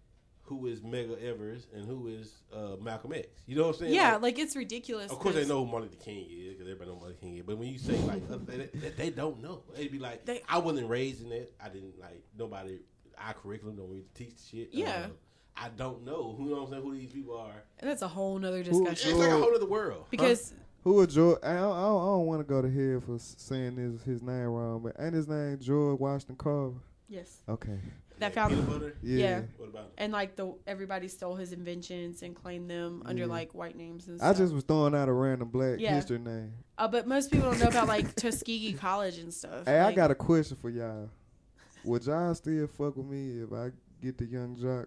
Who is Medgar Evers and who is uh, Malcolm X? You know what I'm saying? Yeah, Like, like it's ridiculous. of course they 'cause know who Martin Luther King is because everybody know Martin Luther King is. But when you say like uh, they, they, they don't know, they'd be like, They- I wasn't raised in it. I didn't like nobody. Our curriculum don't really teach shit. Yeah. Uh, I don't know. Who you know what I'm saying? Who these people are? And that's a whole nother It's discussion. like a whole other world. Because Who was George? I don't, I don't, I don't want to go to hell for s- saying his his name wrong, but ain't his name George Washington Carver? yes, Okay. that Like found peanut butter. Yeah. Yeah. What about it? and like the everybody stole his inventions and claimed them under Yeah. like white names and I stuff. just was throwing out a random black Yeah. history name. Uh, but most people don't know about like Tuskegee College and stuff. Hey, I Like, got a question for y'all. Would y'all still fuck with me if I get the Young Jock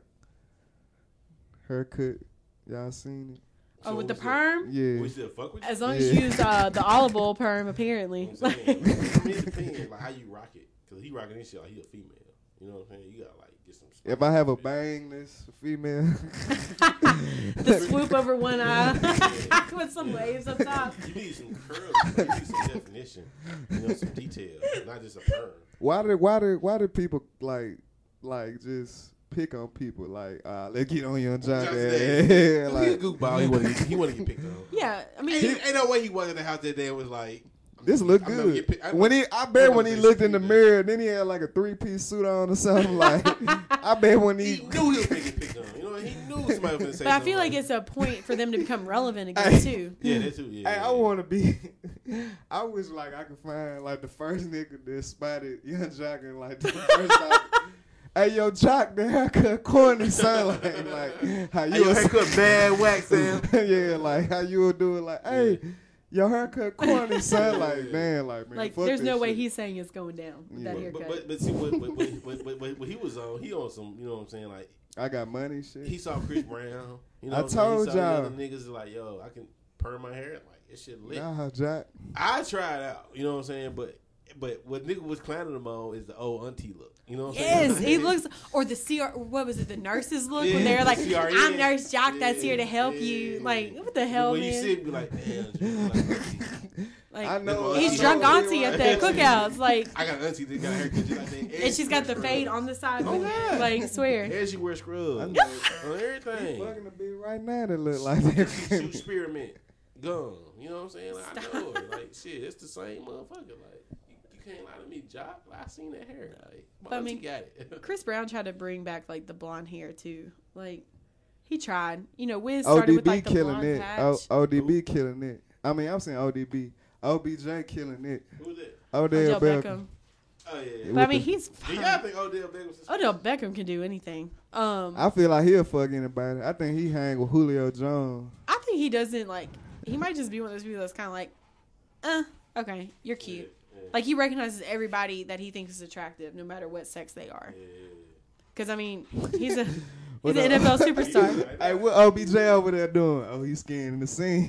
haircut? Y'all seen oh, So with the we still- perm. it? We Yeah. still fuck with you. As long Yeah. as you use uh, the olive oil perm, apparently. You know what I'm saying? I mean, it depends like how you rock it. Cause he rocking this shit like he a female. You know what I'm saying? You gotta like get some. If I have a bang this female, The swoop over one eye with some waves up top. You need some curls. Like, you need some definition. You know, some detail, not just a perm. why did why did why did people like like just pick on people like uh let's get on Young Jock? Just Yeah, that. yeah, He a like goofball. He want to. He want to get picked on. Yeah, I mean, Ain't, ain't no way he was in the house that day and was like, this look I'm gonna get good. picked- I'm When he, I bet I'm when gonna he say looked in the something. mirror, then he had like a three piece suit on or something. Like I bet when He he, knew he was gonna get picked on. You know, he knew somebody was gonna say. but I something feel like like it's a point for them to become relevant again Hey. too. Yeah, that's too. Yeah, hey, yeah, I yeah. want to be. I wish like I could find like the first nigga that spotted Young Jock and like the first time. Hey, yo, Jock, the haircut corny, son. Like, like how Hey, you? your a- haircut bad wax, Sam. yeah, like how you would do it. Like, hey, your haircut corny, son. Like, man, like man, Like, fuck there's this no way shit. he's saying it's going down with that Yeah. But, haircut. but, but see, what, what, what, what, what, what, what he was on, he on some, you know what I'm saying? Like, I got money, shit. he saw Chris Brown. You know I what I'm saying? told he saw y'all. the other niggas like, yo, I can perm my hair. Like, this shit lit. Nah, Jock. I tried out, you know what I'm saying? But but what nigga was clowning him on is the old auntie look. You know what I'm yes, saying? he looks, or the C R, what was it, the nurses look when Yeah, they're like, C R N. I'm Nurse Jock that's here to Yeah, help yeah, you. yeah. Like, what the hell, when man? you see it, be like, damn. Drew, like, auntie. Like, I know. he's I drunk know, auntie right? at the cookouts. Like, I got an auntie that got a haircut just like that. and she's got the fade on the side. Oh, with- yeah. Like, swear. And she wears I scrubs. know. On everything. Fucking a bitch right now that look like She that. shoot spearmint gun. You know what I'm saying? Like, I know it. Like, shit, it's the same motherfucker. Like, you, you can't lie to me, Jock. Like, I seen that hair. Like, my But I auntie mean, got it. Chris Brown tried to bring back, like, the blonde hair, too. Like, he tried. You know, Wiz started with, O D B like, the killing blonde it. patch. O- ODB killing it. I mean, I'm saying O D B. O B J killing it. Who's that? Odell Odell Beckham. Beckham. Oh, yeah. yeah. But, I With mean, the- he's Do y'all fine. think Odell Beckham was Odell Beckham can do anything. Um, I feel like he'll fuck anybody. I think he hang with Julio Jones. I think he doesn't like. He might just be one of those people that's kind of like, uh, okay, you're cute. Yeah, yeah. Like he recognizes everybody that he thinks is attractive, no matter what sex they are. Yeah. Because I mean, he's a he's What an up? N F L superstar. Hey, what O B J over there doing? Oh, he's scanning the scene.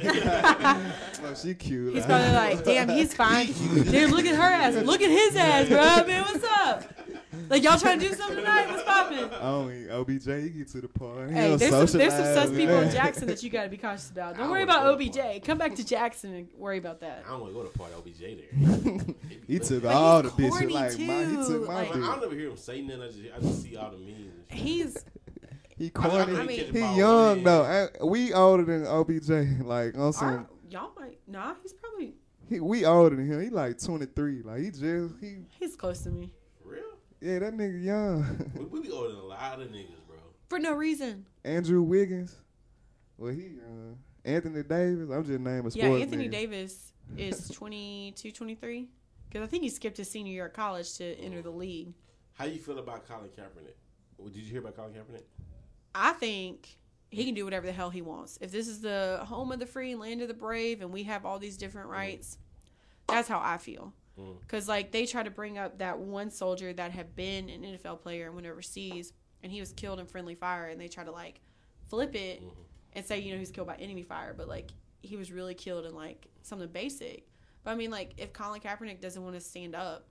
Oh, she cute. He's probably like, damn, he's fine. Damn, look at her ass. Look at his ass, bro. Man, what's up? Like y'all trying to do something tonight? What's poppin'? Oh, O B J, he get to the party. He Hey, don't there's some, there's some socialize sus with people in that. Jackson that you got to be cautious about. Don't I worry wouldn't about go to O B J. Come back to Jackson and worry about that. I don't want to go to party O B J there. He took But all the he's bitches. corny, Like, my, he too. took my Like- I dick. don't ever hear him say nothing. I just, I just see all the memes. And shit. He's He I- I corny. know I mean- catch a He ball young in. though. I- We older than O B J. Like on some, our, y'all might nah. He's probably he, we older than him. He like twenty-three. Like he just he. he's close to me For real? Yeah, that nigga young. We, we be older than a lot of niggas, bro. for no reason. Andrew Wiggins. Well, he young. Anthony Davis. I'm just naming sports. Yeah, Anthony niggas. Davis is twenty-two, twenty-three. Because I think he skipped his senior year of college to enter the league. How you feel about Colin Kaepernick? Well, did you hear about Colin Kaepernick? I think he can do whatever the hell he wants. If this is the home of the free, land of the brave, and we have all these different rights, that's how I feel. Mm. Because, like, they try to bring up that one soldier that had been an N F L player and went overseas, and he was killed in friendly fire, and they try to, like, flip it Mhm. and say, you know, he was killed by enemy fire, but, like, he was really killed in, like, something basic. But, I mean, like, if Colin Kaepernick doesn't want to stand up,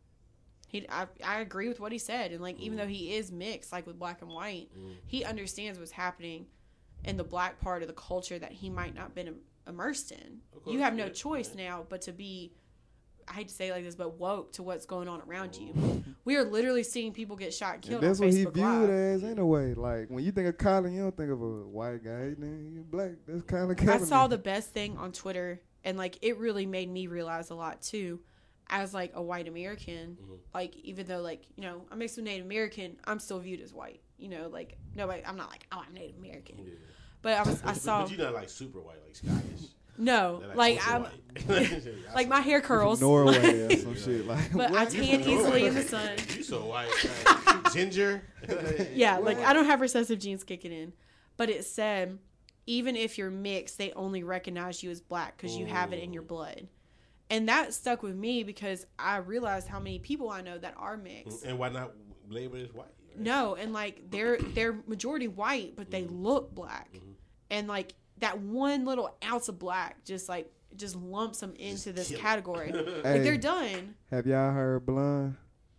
he, I, I agree with what he said. And, like, even Mm. though he is mixed, like, with black and white, Mm. he understands what's happening in the black part of the culture that he might not been im- immersed in. Of course, You have no yeah, choice yeah. now but to be, I hate to say it like this, but woke to what's going on around you. We are literally seeing people get shot and And killed that's on what he Facebook viewed Live. as anyway. Like when you think of Colin, you don't think of a white guy. Then you black. That's kind of. I saw the best thing on Twitter, and like it really made me realize a lot too. As like a white American, Mhm. like even though like you know I'm mixed with Native American, I'm still viewed as white. You know, like nobody, I'm not like oh I'm Native American, Yeah. but I was I But- saw But you're not like super white, like Scottish. no They're like ultra I'm white. like my hair curls, Norway or some shit like. but I what? tan easily in the sun. You so white. Like, ginger. Yeah, like I don't have recessive genes kicking in, but it said even if you're mixed, they only recognize you as black because you have it in your blood, and that stuck with me because I realized how many people I know that are mixed. And why not label it as white? Right? No, and like they're they're majority white, but they look black, Mhm. and like that one little ounce of black just like just lumps them into this kill it. category. Like Hey, they're done. have y'all heard Blonde?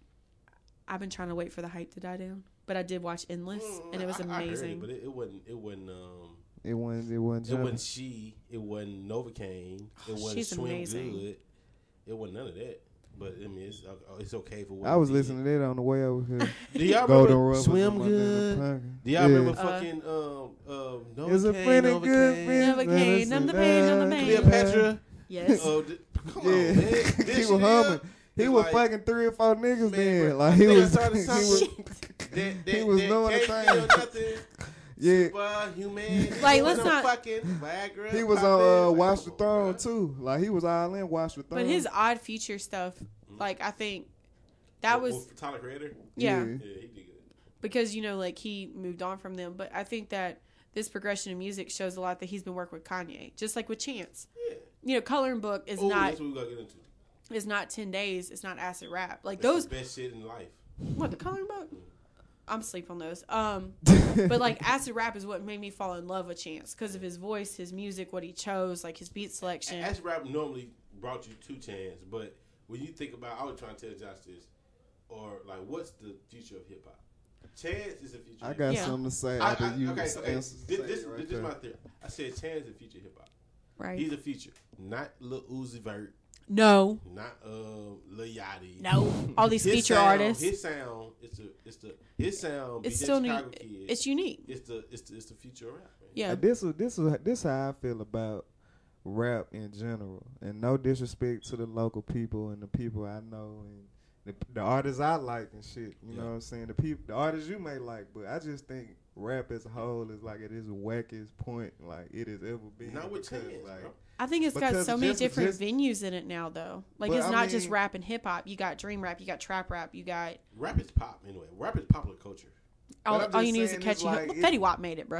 I've been trying to wait for the hype to die down, but I did watch Endless, and it was I- I heard amazing. it, but it, it wasn't. It wasn't. Um, It wasn't. It wasn't. it jumping. wasn't she. It wasn't Novocaine. It wasn't She's Swim amazing. Good. It wasn't none of that. But I mean, it's uh, it's okay for what I was it did. listening to that on the way over here. Do y'all Golden remember Rubber. Swim something like that in Good? the pocket. Do y'all Yeah. remember Uh, fucking um um Novocaine? It's a pretty good Novocaine, bitch. Novocaine, numb the pain, numb the pain. Cleopatra. Yes. Oh, d- come Yeah. on, man. This he shit was humming. here, He it's was like, fucking three or four niggas man, then. bro, Like I he think I was. started He something. was. That, that, He was that doing the can't thing. feel nothing. Yeah. Superhuman. Like, He let's was on not- Fucking Viagra, He was popping. on uh, Like, Watch come the on, Throne bro. too. Like he was all in Watch the Throne. But his odd future stuff, like I think that With- was with Tyler Creator. yeah, Yeah. Yeah, he did good. because you know like he moved on from them. But I think that this progression in music shows a lot that he's been working with Kanye, just like with Chance. Yeah. You know, Coloring Book is Ooh, not that's what we gotta get into. is not ten days. It's not acid rap. Like That's those the best shit in life. what the Coloring Book. I'm asleep on those. Um, but like acid rap is what made me fall in love with Chance because of his voice, his music, what he chose, like his beat selection. Acid rap normally brought you to Chance, but when you think about, I was trying to tell Josh this, or like, what's the future of hip hop? Chance is the future. I of got hip-hop. Yeah. something to say I, after I, you okay, s- okay. answer- This, say this, it right this is there. my theory. I said Chance is the future hip hop. Right? He's the future, not Lil Uzi Vert, No, not uh, Lil Yachty. no. All these His feature sound, artists. His sound, it's the, it's the, his sound. It's B J still Chicago new. Kid, It's unique. it's the, it's the, it's the future of rap. Man. Yeah. And this is this is this how I feel about rap in general, and no disrespect to the local people and the people I know and the, the artists I like and shit. You Yeah. know what I'm saying? The people, the artists you may like, but I just think rap as a whole is like at its wackest point, like it has ever been. Not with because, Chance, like, bro. I think it's got Because so many just- different just- venues in it now, though. Like But it's I not just mean- rap and hip hop. You got dream rap, you got trap rap, you got Rap is pop anyway. Rap is popular culture. all, I'm all you just need is a saying it's catchy. like hook. it- Fetty Wap made it, bro.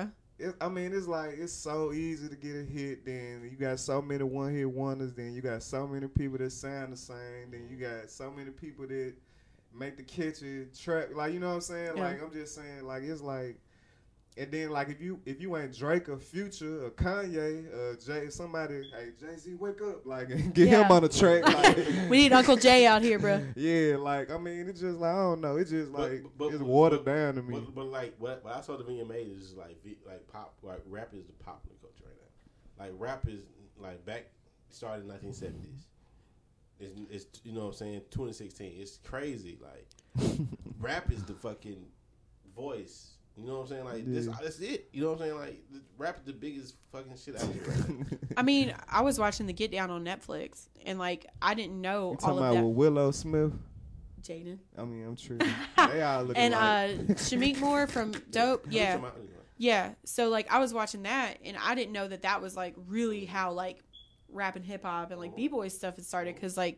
it, I mean, it's like it's so easy to get a hit. Then you got so many one hit wonders. Then you got so many people that sound the same. Then you got so many people that make the catchy track. Like, you know what I'm saying? Yeah. Like, I'm just saying, like, it's like, and then like if you if you ain't Drake or Future or Kanye or Jay, somebody, hey Jay Z, wake up, like get Yeah. him on the track. Like, We need Uncle Jay out here, bro. yeah, like I mean, it's just like I don't know. It's just But- like but- it's but- watered but- down to me. But, but like what, what I saw the video made is just like vi- like pop, like rap is the popular culture right now. Like rap is like back started in nineteen seventies. It's, it's you know what I'm saying twenty sixteen. It's crazy. Like rap is the fucking voice. You know what I'm saying? Like this, Yeah. that's it. You know what I'm saying? Like the, rap is the biggest fucking shit out there right now. I mean, I was watching The Get Down on Netflix, and like I didn't know You all talking of about that. with Willow Smith? Jaden I mean, I'm sure they all look and alike. uh, Shamik Moore from Dope. I'm Yeah, talking about- yeah. So like I was watching that, and I didn't know that that was like really how like rap and hip hop and like b boy stuff had started. Because like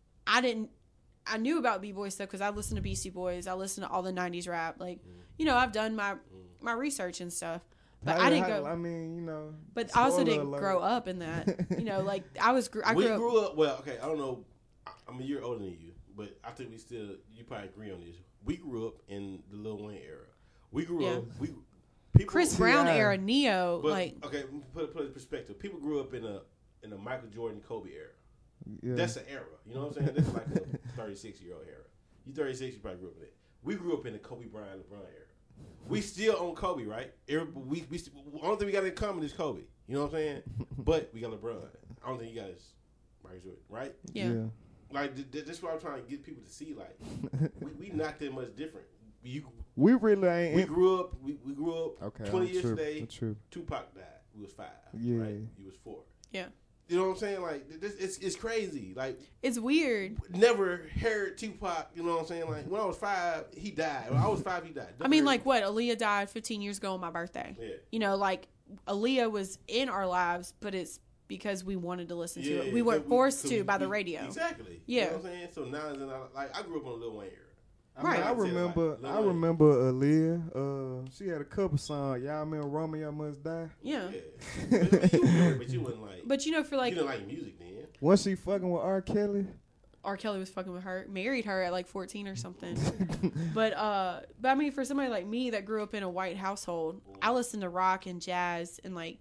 I didn't, I knew about b boy stuff because I listened to Beastie Boys. I listened to all the nineties rap. Like you know, I've done my my research and stuff. But How- I didn't how- go. I mean, you know. But I also spoiler didn't alert. grow up in that. You know, like I was. gr- I we grew up. grew up. Well, okay, I don't know. I- I'm a year older than you, but I think we still. You probably agree on this. We grew up in the Lil Wayne era. We grew Yeah. up. We people. Chris Brown T I era, Neo, But, like okay, put it put it in perspective. People grew up in a in a Michael Jordan, Kobe era. Yeah. That's an era. You know what I'm saying? That's like a thirty-six year old era. You thirty-six, you probably grew up in it. We grew up in the Kobe Bryant, LeBron era. We still own Kobe, right? Every, we we st- only thing we got in common is Kobe. You know what I'm saying? But we got LeBron. I don't think you got is Michael Jordan, right? yeah. Like th- th- that's what I'm trying to get people to see. Like we, we not that much different. You, We really ain't. we in- grew up. We, we grew up. okay. twenty I'm years true, today. I'm true. Tupac died. We was five. Yeah. Right? You was four. Yeah. You know what I'm saying? Like this, it's it's crazy. Like It's weird. never heard Tupac. You know what I'm saying? Like when I was five, he died. When I was five, he died. I mean, Never like heard- what? Aaliyah died fifteen years ago on my birthday. Yeah. You know, like Aaliyah was in our lives, but it's because we wanted to listen to Yeah, it. We weren't cause forced cause to by the we- radio. Exactly. Yeah. You know what I'm saying? So now it's in our, like I grew up on Lil Wayne era. I mean, Right. I I'd say, like, remember. Lil I Wayne. remember Aaliyah. Uh, she had a couple songs. Y'all remember Romeo Must Die? Yeah. Yeah. but, you, were- but you wouldn't like. But you know, for like you didn't like music then. Was she fucking with R. Kelly? R. Kelly was fucking with her, married her at like fourteen or something. but uh, but I mean, for somebody like me that grew up in a white household, I listened to rock and jazz, and like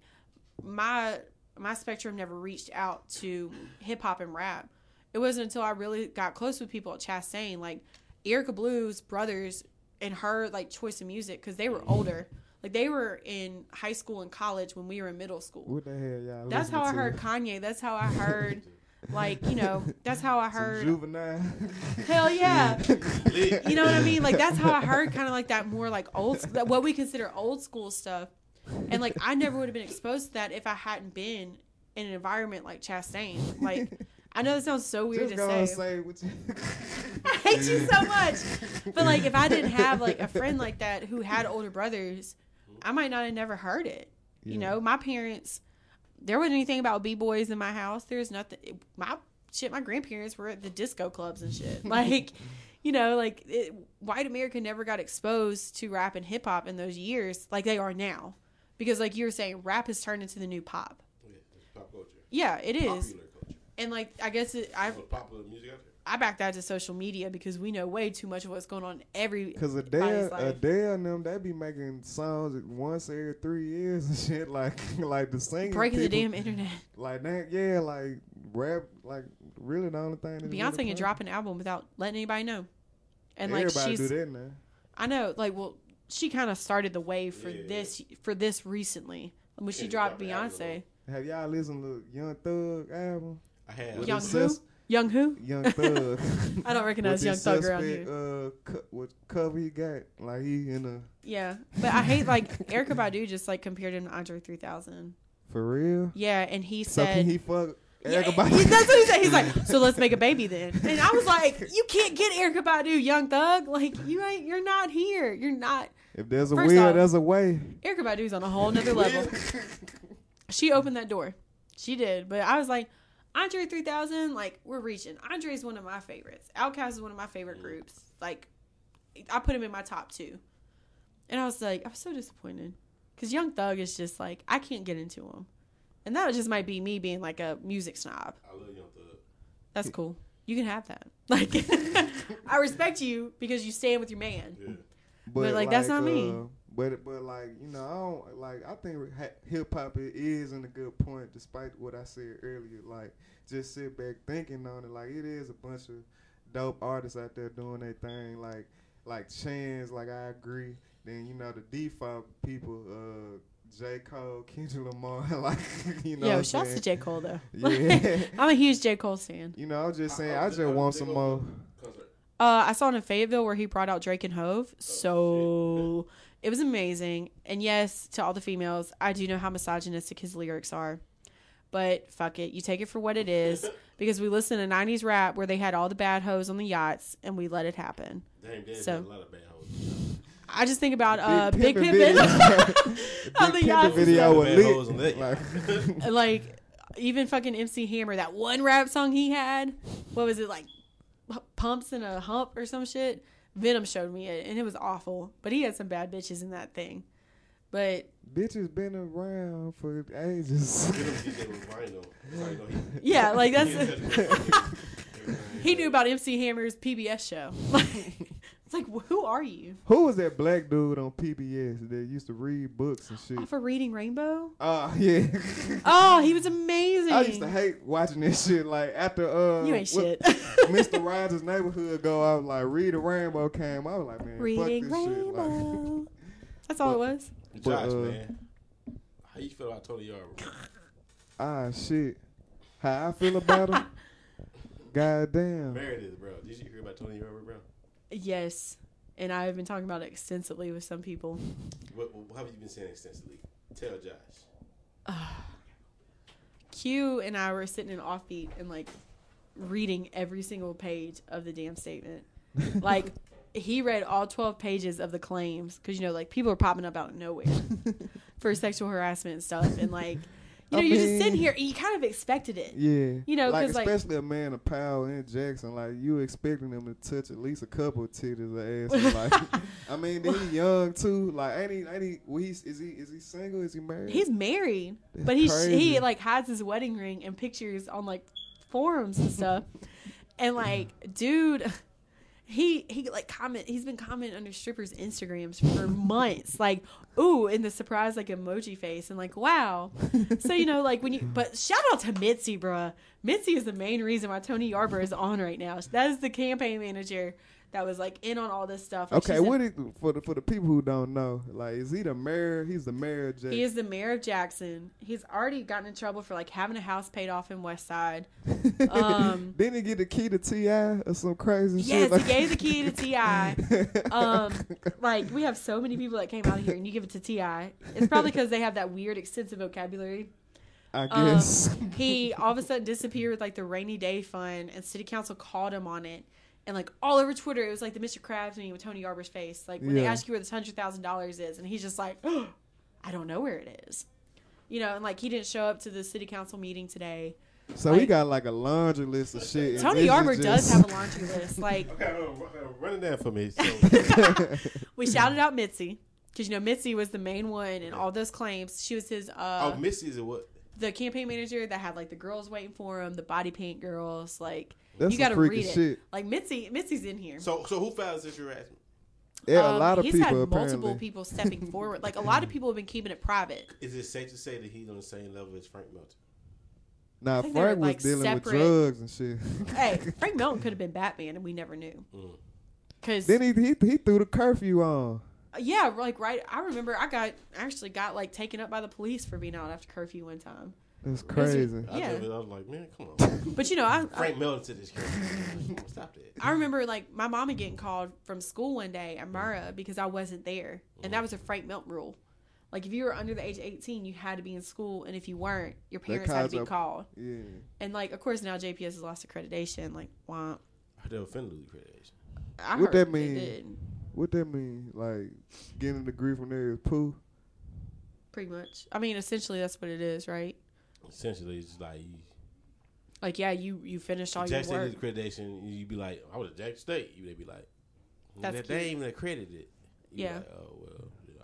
my my spectrum never reached out to hip hop and rap. It wasn't until I really got close with people at Chastain, like Erica Blue's brothers and her like choice of music, because they were older. Like they were in high school and college when we were in middle school. What the hell, y'all? That's how I listening heard to? Kanye. That's how I heard, like, you know, that's how I Some heard. Juvenile. Hell yeah. Lit. You know what I mean? Like, that's how I heard kind of like that more like old, that what we consider old school stuff. And like, I never would have been exposed to that if I hadn't been in an environment like Chastain. Like, I know that sounds so weird Just to go say. and say what you. I hate you so much. But like, if I didn't have like a friend like that who had older brothers, I might not have never heard it. You Yeah. know, my parents, there wasn't anything about b-boys in my house. There's nothing. My shit, my grandparents were at the disco clubs and shit. Like, you know, like it, white America never got exposed to rap and hip hop in those years like they are now. Because like you were saying, rap has turned into the new pop. Yeah, it's pop culture. Yeah, it is. Popular culture. And like, I guess it, I Most popular music out there. I back that to social media because we know way too much of what's going on in every Cause Adele, Adele and them, they be making songs once every three years and shit. Like, like the singing breaking the people, damn internet. like that. Yeah, like rap. Like really, the only thing. That's Beyonce really can playing. drop an album without letting anybody know. And like Everybody she's, do that now. I know, like, well, she kind of started the wave for Yeah. this for this recently when she Yeah, dropped drop an album, Beyonce. Have y'all listened to Young Thug album? I have. With Young his who? sis- Young who? Young Thug. I don't recognize With Young his Thug around suspect, here. Uh, co- what cover he got? Like he in a Yeah, but I hate like Erykah Badu just like compared him to Andre three thousand. for real. Yeah, and he So said. can he fuck Yeah, Erykah he- Badu? that's what he said. He's like, so let's make a baby then. And I was like, you can't get Erykah Badu, Young Thug. Like you ain't. You're not here. You're not. If there's a First will, off- there's a way. Erykah Badu's on a whole nother level. She opened that door. She did. But I was like, Andre three thousand, like, we're reaching. Andre's one of my favorites. Outkast is one of my favorite groups. Like, I put him in my top two. And I was like, I was so disappointed. Because Young Thug is just like, I can't get into him. And that just might be me being like a music snob. I love Young Thug. That's cool. You can have that. Like, I respect you because you stand with your man. Yeah. But, like, that's not me. uh, But but like you know, I don't like. I think hip hop is in a good point, despite what I said earlier. Like, just sit back thinking on it. Like, it is a bunch of dope artists out there doing their thing. Like like Chance. Like, I agree. Then you know the default people. Uh, J. Cole, Kendrick Lamar. Like, you know. Yo, shouts to J. Cole though. Yeah. I'm a huge J. Cole fan. You know, I'm just saying. How- I how- just how want they some go more. concert? Uh, I saw it in Fayetteville where he brought out Drake and Hove. Oh, So it was amazing. And yes, to all the females, I do know how misogynistic his lyrics are. But fuck it. You take it for what it is. Because we listened to nineties rap where they had all the bad hoes on the yachts and we let it happen. Damn, there's So- a lot of bad hoes. I just think about uh, Big Pimpin' Pimpin' on the Big yachts. Pimpin' video was Bad hoes on lit. that. Like, Like, even fucking M C Hammer, that one rap song he had, what was it, like, P- Pumps and a Hump or some shit? Venom showed me it, and it was awful. But he had some bad bitches in that thing. But, bitches been around for ages. Get him D J with Rhino. So, you know, he- yeah, like, that's... he- he knew about M C Hammer's P B S show. It's like, who are you? Who was that black dude on P B S that used to read books and shit? Off of Reading Rainbow? Oh, yeah. Oh, he was amazing. I used to hate watching this shit. Like, after uh, You ain't what- shit. Mister Rogers' Neighborhood go out, like, Read the Rainbow came. I was like, man, Reading fuck this shit. Rainbow. Like, That's all But- it was. Josh, But, uh, man. How you feel about Tony Yarborough? ah, shit. How I feel about him? God damn. Meredith, bro. Did you hear about Tony Yarborough, bro? Yes. And I've been talking about it extensively with some people. What, what have you been saying extensively? Tell Josh. Q and I were sitting in Offbeat and like reading every single page of the damn statement. Like, he read all twelve pages of the claims because, you know, like, people are popping up out of nowhere for sexual harassment and stuff. And, like, you know, I you're mean- just sitting here and you kind of expected it. Yeah. You know, like, 'cause, like- especially a man of power in Jackson, like, you expecting him to touch at least a couple of titties or asses. Like, I mean, then he young too. Like, ain't he? Ain't he? Well, he's, is he? Is he single? Is he married? He's married, That's but he crazy. he like hides his wedding ring and pictures on like forums and stuff. And like, dude, he he like comment. He's been commenting under strippers' Instagrams for months. Like, ooh, in the surprise like emoji face, and like, wow. So you know, like when you. But shout out to Mitzi, bruh. Mitzi is the main reason why Tony Yarborough is on right now. That is the campaign manager that was like in on all this stuff. Like, Okay, she's a- what is, for the for the people who don't know, like, is he the mayor? He's the mayor of Jackson. He is the mayor of Jackson. He's already gotten in trouble for like having a house paid off in West Side. Um, Didn't he get the key to T I or some crazy yes, shit? Like, he gave the key to T I. Um, like, we have so many people that came out of here, and you give it to T I. It's probably because they have that weird, extensive vocabulary. I Um, guess. he all of a sudden disappeared with like the rainy day fund, and city council called him on it. And like all over Twitter, it was like the Mister Krabs meme with Tony Yarborough's face. Like when they Yeah. ask you where this hundred thousand dollars is, and he's just like, oh, I don't know where it is. You know, and like he didn't show up to the city council meeting today. So he like- got like a laundry list of shit. and Tony this is Yarborough does just- have a laundry list. Like, Okay, uh, uh, run it down for me. So, we shouted out Mitzi because you know Mitzi was the main one in all those claims. She was his uh oh, Missy's a what? the campaign manager that had like the girls waiting for him, the body paint girls. Like, That's you some got to freaky read it. shit. Like Mitzi, Mitzi's in here. So, so who filed sexual harassment? Yeah, a Um, lot of he's people had apparently. multiple people stepping forward. Like a lot of people have been keeping it private. Is it safe to say that he's on the same level as Frank Melton? Nah, think they were, Frank was like, dealing separate. with drugs and shit. Hey, Frank Melton could have been Batman, and we never knew. Mm. Cause Then he, he he threw the curfew on. yeah, like right. I remember I got actually got like taken up by the police for being out after curfew one time. That's was- crazy. I, Yeah. drove it, I was like, man, come on. But you know, I I, Frank Melton to this kid. Stop that. I remember like my mama getting called from school one day at Murrah because I wasn't there, and that was a Frank Melton rule. Like if you were under the age of eighteen, you had to be in school, and if you weren't, your parents had to be caught called. Yeah. And like, of course, now J P S has lost accreditation. Like, womp. I did offend Louis accreditation. I What heard that they mean? did, What that mean? Like getting a degree from there is poo. pretty much. I mean, essentially, that's what it is, right? Essentially, it's just like you, Like, yeah, you you finished all your Jack work. State accreditation. You'd be like, I was at Jack State. You'd be like, That's they, cute. they ain't even accredited. You'd be Yeah. Like, oh well,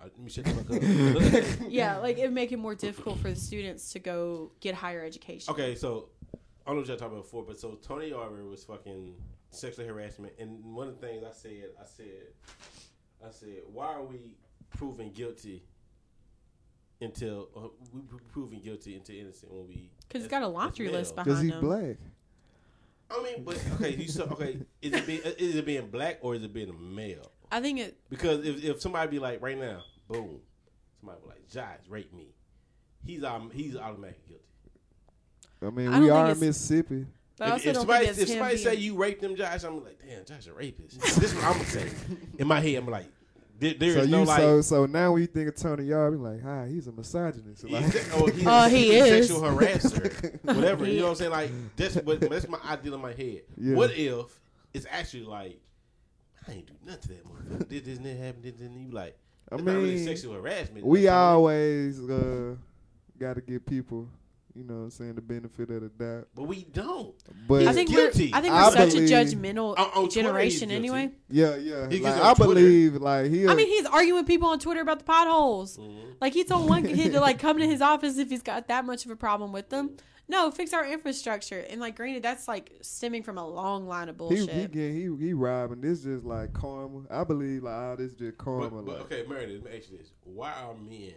Let me shut the fuck up. Yeah, like it would make it more difficult for the students to go get higher education. Okay, so I don't know what y'all talking about before, but so Tony Arbor was fucking sexual harassment, and one of the things I said, I said, I said, why are we proving guilty until uh, we proving guilty until innocent when we? Because he's got a laundry list Because behind he's him. black. I mean, but okay, you so okay. Is it being, is it being black or is it being a male? I think it. Because if if somebody be like right now, boom, somebody be like Josh raped me, he's um he's automatically guilty. I mean, I we don't are think in Mississippi. But I If, also if don't somebody, think it's if him somebody being, say you raped them, Josh, I'm like, damn, Josh a rapist. This is what I'm gonna say. In my head, I'm like, there, there So is you no like. so so now when you think of Tony Yard, you're like, hi, he's a misogynist. Like, He's, or he's Oh, a he he's a is. sexual harasser, whatever. He You know what I'm saying? Like that's what that's my ideal in my head. Yeah. What if it's actually like I ain't do nothing to that motherfucker? Did this and that happen? Did this and you like? I It's not really mean, sexual harassment. we Like, always uh, got to give people, you know what I'm saying, the benefit of the doubt. but we don't. But I think guilty. we're. I think I we're such believe- a judgmental On- on Twitter, generation he's guilty. anyway. yeah, yeah. He Like, gets on I Twitter. believe, like, he. I mean, he's arguing with people on Twitter about the potholes. Mhm. Like he told one kid to like come to his office if he's got that much of a problem with them. No, fix our infrastructure. And like, granted, that's like stemming from a long line of he bullshit. he get, he he robbing. This just like karma. I believe like all this just karma. But, but like, okay, Meredith, let me ask you this: why are men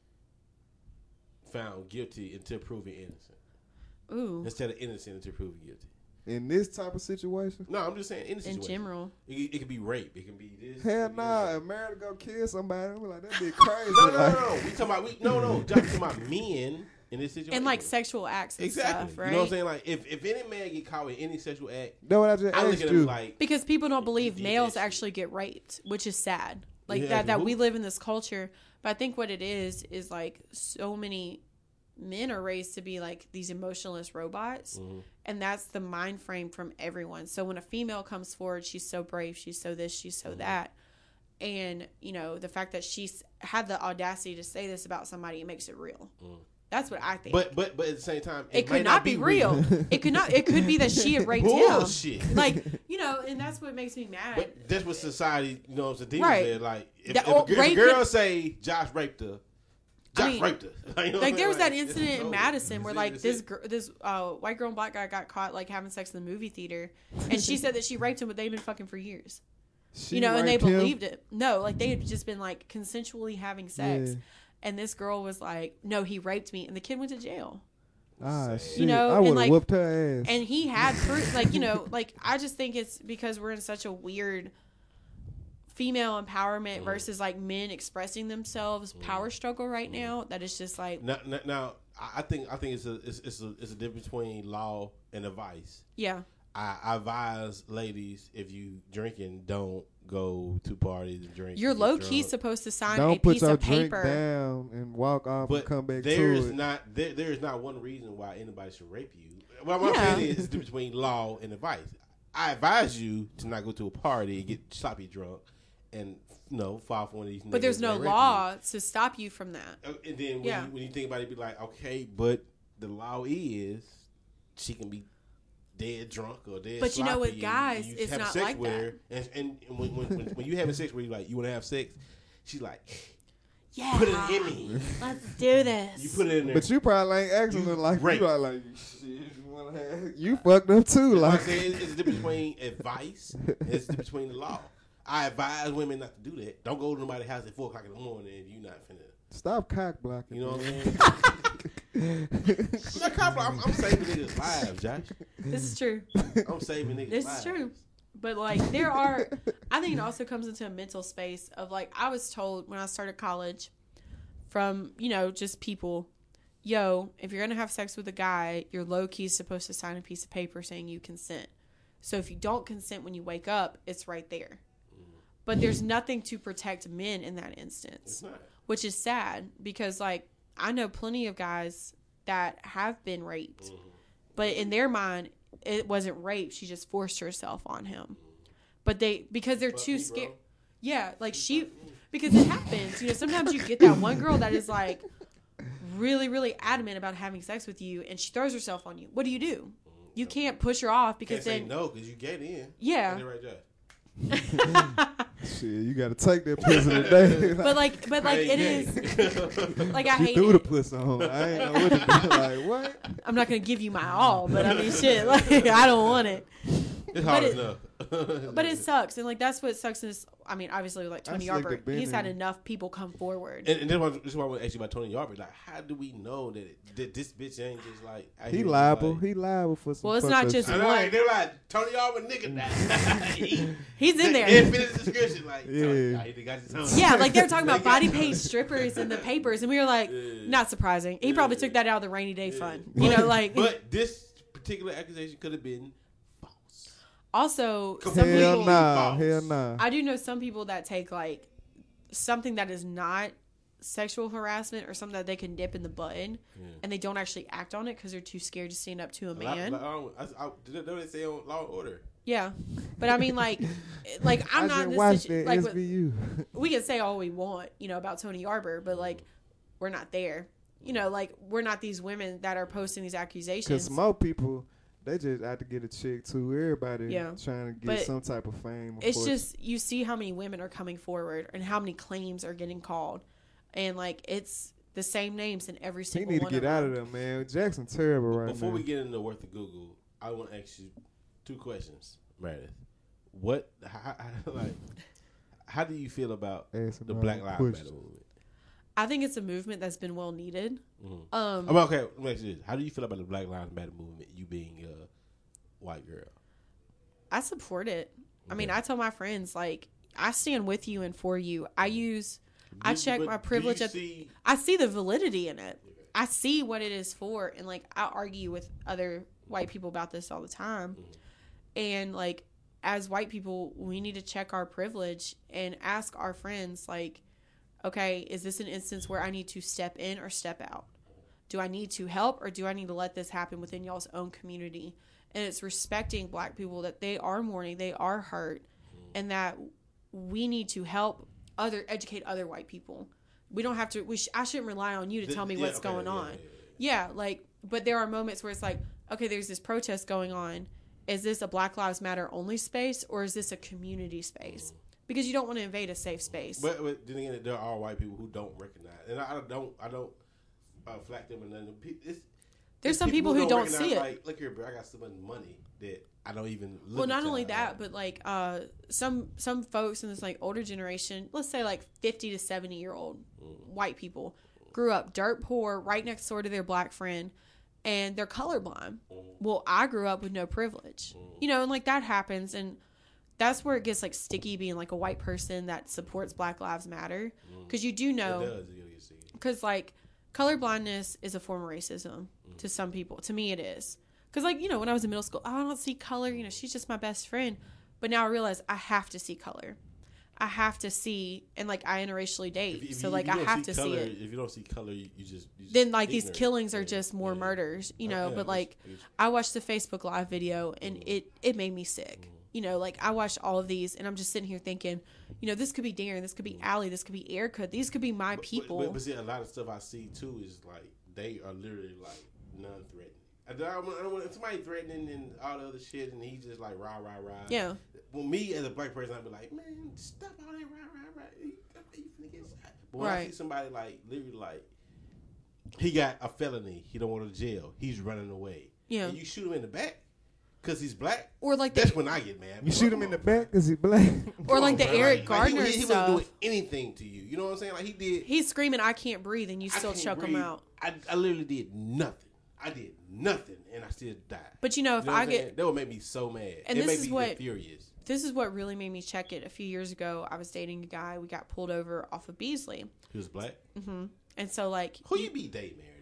found guilty until proven innocent Ooh, instead of innocent until proven guilty? in this type of situation, No, I'm just saying in in situation. general. It, it could be rape. It can be this. hell it can be nah. that. If Mary go kill somebody, I'm like, that'd be crazy. No, no, Like, no, no. We talking about we no, no. Josh talking about men in this situation. And like sexual acts and exactly. stuff, right? You know what I'm saying? Like if, if any man get caught with any sexual act, Know what I just I look asked at him you? like Because people don't believe did males that shit. actually get raped, which is sad. Like Yeah, that that who? we live in this culture. But I think what it is is like so many men are raised to be like these emotionless robots. Mhm. And that's the mind frame from everyone. So when a female comes forward, she's so brave, she's so this, she's so Mhm. that. And, you know, the fact that she's had the audacity to say this about somebody, it makes it real. Mhm. That's what I think. But but but at the same time, it, might could not be real. it could not. It could be that she had raped Bullshit. him. Like, you know, and that's what makes me mad. But that's what society, you know, what I'm saying. Right. There. Like if, That- if, oh, a, if a rape girl could- say Josh raped her, Josh I mean, raped her. You know what Like I'm there was saying? that Like, incident it's in over. Madison where That's like it, this that's gr- this uh, white girl and black guy got caught like having sex in the movie theater, and she said that she raped him, but they'd been fucking for years. She You know, and they raped him? believed it. No, like they had just been like consensually having sex, Yeah. and this girl was like, "No, he raped me," and the kid went to jail. Ah, Sad. shit. You know, I and, would have like- whooped her ass. And he had proof, like you know, like I just think it's because we're in such a weird female empowerment Mm. versus like men expressing themselves power struggle right Mm. now. That it's just like, Now, now, now, I I think I think it's a it's, it's a it's a difference between law and advice. yeah, I, I advise ladies if you drinking, don't go to parties and drink. you're and get low key drunk. supposed to sign a Don't put piece your of drink paper. down and walk off But and come back there to is it. not there there is not one reason why anybody should rape you. What I'm Yeah. saying is it's the difference between law and advice. I advise you to not go to a party and get sloppy drunk and you know fall for one of these. But niggas there's that no rape you. law to stop you from that. Uh, And then when, Yeah. you, when you think about it, be like, okay, but the law is she can be dead drunk or dead. But you know, with sloppy and- guys, and you it's having not sex like with that. her, and, and, and when, when, when, when you having sex where you like you want to have sex, she's like, Yeah, put it in me. let's do this. You put it in there. But you probably ain't asking her like rape. you probably like shit. You, wanna have, you fucked up too. Like I Like said, it's, it's the difference between advice and it's the difference between the law. I advise women not to do that. Don't go to nobody's house at four o'clock in the morning if you're not finna. stop cock blocking. You know what man. I'm saying? I'm, not cop- I'm, I'm saving niggas' lives, Josh. This is true. I'm saving niggas' This lives. is true. But like there are, I think it also comes into a mental space of like I was told when I started college from, you know, just people, yo, if you're going to have sex with a guy, you're low key supposed to sign a piece of paper saying you consent. So if you don't consent when you wake up, it's right there. But there's nothing to protect men in that instance, It's not. which is sad because like I know plenty of guys that have been raped, Mm-hmm. but in their mind, it wasn't rape. She just forced herself on him. But they, because they're Fuck too me, bro. scared. Yeah, like she, because it happens. You know, sometimes you get that one girl that is like really, really adamant about having sex with you, and she throws herself on you. What do you do? You can't push her off because Can't say then, no because you get in. yeah. Get it right, Josh. Shit, you gotta take that pussy today. But like, but like, it is. Like I She hate threw the it. pussy on. I ain't know what to do. Like what? I'm not gonna give you my all, but I mean, shit. Like I don't want it. It's hard it- enough. But it sucks, and like that's what sucks is. I mean, obviously, like Tony I slicked Yarbrough, it been he's had in. enough people come forward. And, and this, is why, this is why I want to ask you about Tony Yarbrough. Like, how do we know that, it, that this bitch ain't just like out He here just liable. Like, He liable for some. Well, it's fucked not up just I shit. know, one. like, they're like Tony Yarbrough, nigga. Nah. he, He's in there. Infinite description, like Yeah. Tony, nah, he got his own. Yeah, like they're talking about They got- body paint strippers in the papers, and we were like, Yeah. not surprising. He probably Yeah. took that out of the rainy day Yeah. fund. But, You know, like But this particular accusation could have been false. also some Completely Hell people. nah. false. Hell nah. I do know some people that take like something that is not sexual harassment or something that they can dip in the button, Yeah. and they don't actually act on it because they're too scared to stand up to a A lot- man. like, I don't, I, I, did they say on Law and Order? Yeah, but I mean, like, like I'm I not just in this watched situ- that like S with- V U. we can say all we want, you know, about Tony Yarbrough, but like we're not there. You know, like we're not these women that are posting these accusations. Because more people, they just have to get a check too. Everybody Yeah. trying to get But some type of fame. or It's fortune. just you see how many women are coming forward and how many claims are getting called, and like it's the same names in every he single need to one get of out them. of there, man. Jackson terrible right Before now. we get into worth of Google, I want to ask you two questions, Meredith. What, how, how- like, how do you feel about Asking the all Black them Lives questions. Matter movement? I think it's a movement that's been well needed. Mm-hmm. Um, I mean, okay, let me ask you this. How do you feel about the Black Lives Matter movement, you being a white girl? I support it. I mean, Okay. I tell my friends like I stand with you and for you. I use, I Do- check but my do privilege. you At, see, I see the validity in it. I see what it is for, and like I argue with other white people about this all the time. And like as white people, we need to check our privilege and ask our friends like, okay, is this an instance where I need to step in or step out? Do I need to help or do I need to let this happen within y'all's own community? And it's respecting black people that they are mourning, they are hurt, and that we need to help other educate other white people. We don't have to. We sh- I shouldn't rely on you to the- tell me yeah, what's okay, going yeah, on. yeah, yeah. Yeah, like, but there are moments where it's like, okay, there's this protest going on. Is this a Black Lives Matter only space or is this a community space? Because you don't want to invade a safe space. But, but then again, there are white people who don't recognize, and I, I don't, I don't uh, flack them and nothing. Pe- It's, There's it's some people who don't recognize, see it. Like, look here, bro, I got so much money that I don't even. Look Well, at not y'all. only that, but like uh, some some folks in this like older generation, let's say like fifty to seventy year old white people, grew up dirt poor, right next door to their black friend, and they're colorblind. Well, I grew up with no privilege, you know, and like that happens, and that's where it gets like sticky being like a white person that supports Black Lives Matter, because you do It know, does, it gets sticky. because like colorblindness is a form of racism to some people. To me, it is. Because, like, you know, when I was in middle school, oh, I don't see color. You know, she's just my best friend. But now I realize I have to see color. I have to see, and, like, I interracially date. If- if so, you- like, if you I don't have to color, see it. If you don't see color, you, you just you just Then, like, these ignorant. killings are Yeah, just more yeah. murders, you Uh, know. yeah, but, it's- like, it's- I watched the Facebook Live video, and Mm. it, it made me sick. You know, like, I watched all of these, and I'm just sitting here thinking, you know, this could be Darren, this could be Allie, this could be Erica. These could be my But- people. But, but see, a lot of stuff I see too is like they are literally like non-threatening. I don't, I don't want somebody threatening and all the other shit, and he's just like rah rah rah. Yeah. Well, me as a black person, I'd be like, man, stop all that rah rah rah. You, you finna get shot. But when I Right. see somebody like literally like he got a felony, he don't want to jail, he's running away. Yeah. And you shoot him in the back because he's black. Or, like, the That's when I get mad. You shoot him in the back because he black. Or Come like on, the bro. Eric Like, Gardner he, he, he stuff. wasn't doing anything to you. You know what I'm saying? Like he did. He's screaming, I can't breathe, and you I still can't choke breathe. him out. I, I literally did nothing. I did nothing, and I still died. But you know, if You know what I I'm get, saying? That would make me so mad. And it this made is me what- furious. this is what really made me check it. A few years ago, I was dating a guy. We got pulled over off of Beasley. He was black. And so, like, Who you be dating, Meredith?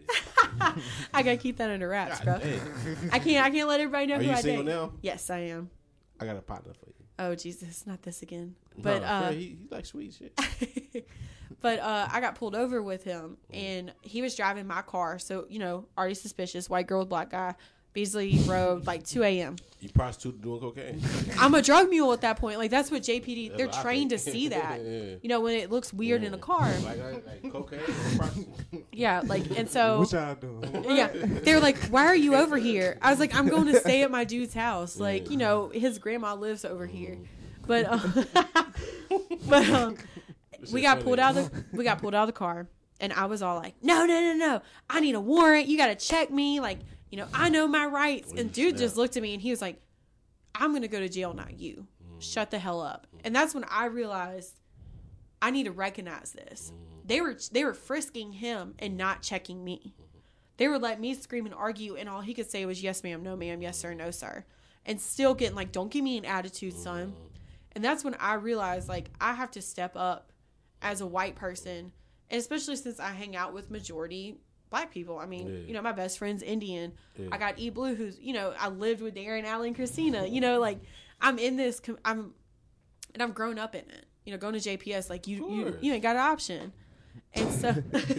I gotta keep that under wraps, bro. God damn. I can't. I can't let everybody know Are who you I single date. now? Yes, I am. I got a partner for you. Oh Jesus, not this again. But No, uh, bro, he, he like sweet shit. but uh, I got pulled over with him, and he was driving my car. So you know, already suspicious. White girl with black guy. Beasley Road, like two a.m. You prostitute doing cocaine. I'm a drug mule at that point. Like that's what J P D. That's They're what I trained to think. see that. Yeah. You know, when it looks weird in a car. Like, like, like cocaine or prostitute. Yeah, like and so. What y'all doing? Yeah, they were like, "Why are you over here?" I was like, "I'm going to stay at my dude's house. Like, you know, his grandma lives over here." But um, but um, This we shit got funny. pulled out of the we got pulled out of the car, and I was all like, no, no, no, no, I need a warrant. You got to check me, like, you know, I know my rights. And dude just looked at me and he was like, I'm gonna go to jail, not you. Shut the hell up. And that's when I realized I need to recognize this. They were they were frisking him and not checking me. They were letting me scream and argue, and all he could say was yes ma'am, no ma'am, yes sir, no sir, and still getting like, don't give me an attitude, son. And that's when I realized, like, I have to step up as a white person, and especially since I hang out with majority black people. I mean, Yeah. you know, my best friend's Indian. Yeah. I got E Blue, who's, you know, I lived with Darren, Allie, and Christina. You know, like, I'm in this, com- I'm, and I've grown up in it. You know, going to J P S, like, you, you, you ain't got an option. And so,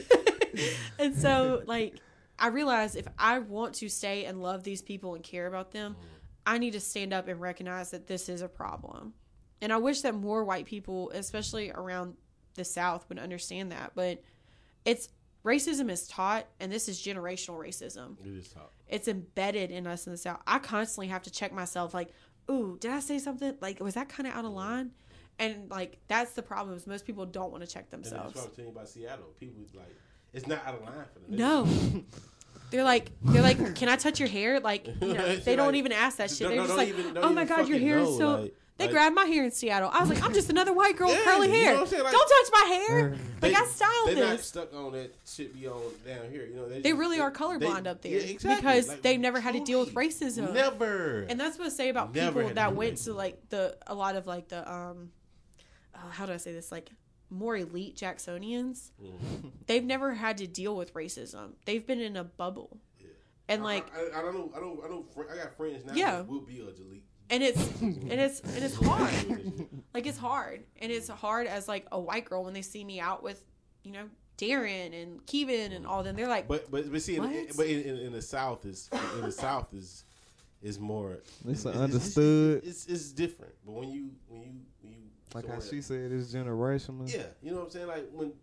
and so, like, I realized if I want to stay and love these people and care about them, I need to stand up and recognize that this is a problem. And I wish that more white people, especially around the South, would understand that. But it's, racism is taught, and this is generational racism. It is taught. It's embedded in us in the South. I constantly have to check myself, like, ooh, did I say something? Like, was that kind of out of line? And, like, that's the problem is most people don't want to check And themselves. that's what I'm telling you about Seattle. People, like, it's not out of line for them. No. They're like, they're like, can I touch your hair? Like, you know, It's they don't like- even ask that shit. No, They're no, just don't like, even- don't oh my even God, your fucking hair is know, so... like- They like- grabbed my hair in Seattle. I was like, I'm just another white girl with Yeah, curly you know hair. what I'm saying? Like- Don't touch my hair. Like, They- I styled They're not this. stuck on that shit be on down here. You know, They just- really are colorblind they- up there yeah, exactly. because Like, they've never had to deal with truly. racism. Never. And that's what I say about Never people had that to do went racism. to like the a lot of like the um, uh, how do I say this, like more elite Jacksonians. Mm-hmm. They've never had to deal with racism. They've been in a bubble, and like I, I, I don't know. I don't. I don't. I got friends now. Yeah. That will be a delete. and it's and it's and it's hard. Like it's hard, and it's hard as like a white girl when they see me out with, you know, Darren and Kevin and all them. They're like, But but but see, in, What? but in, in, in the South is in the South is is more. It's it's, understood. It's, it's it's different. But when you when you when you Like how somewhere- she said, it's generational. Yeah, you know what I'm saying. Like when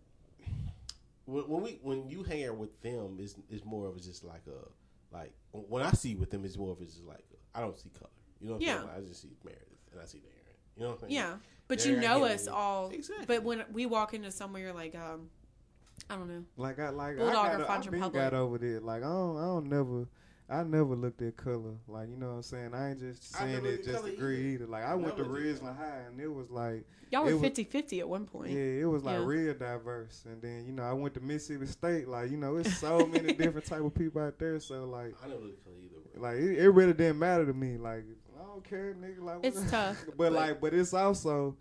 when, when we when you hang out with them, is is more of a just like a like when I see with them, it's more of a just like a, I don't see color. You know what I'm Yeah. saying? Like, I just see Meredith and I see Darren. You know what I'm saying? yeah, but They're you know getting us it. all. Exactly. But when we walk into somewhere like um, I don't know. Like I like Bulldog I or got, French I been Republic. got over there. Like I don't I don't never I never looked at color. Like you know what I'm saying. I ain't just I saying never it looked at just color agree either. Like I went to Never looked at Ridgeland High and it was like Y'all It were was- fifty-fifty at one point. yeah, it was like Yeah. real diverse. And then you know I went to Mississippi State. Like you know it's so many different type of people out there. So like I never look at color either. Bro. like it, it really didn't matter to me. Like I don't care, nigga. Like It's what- tough. but like but it's also.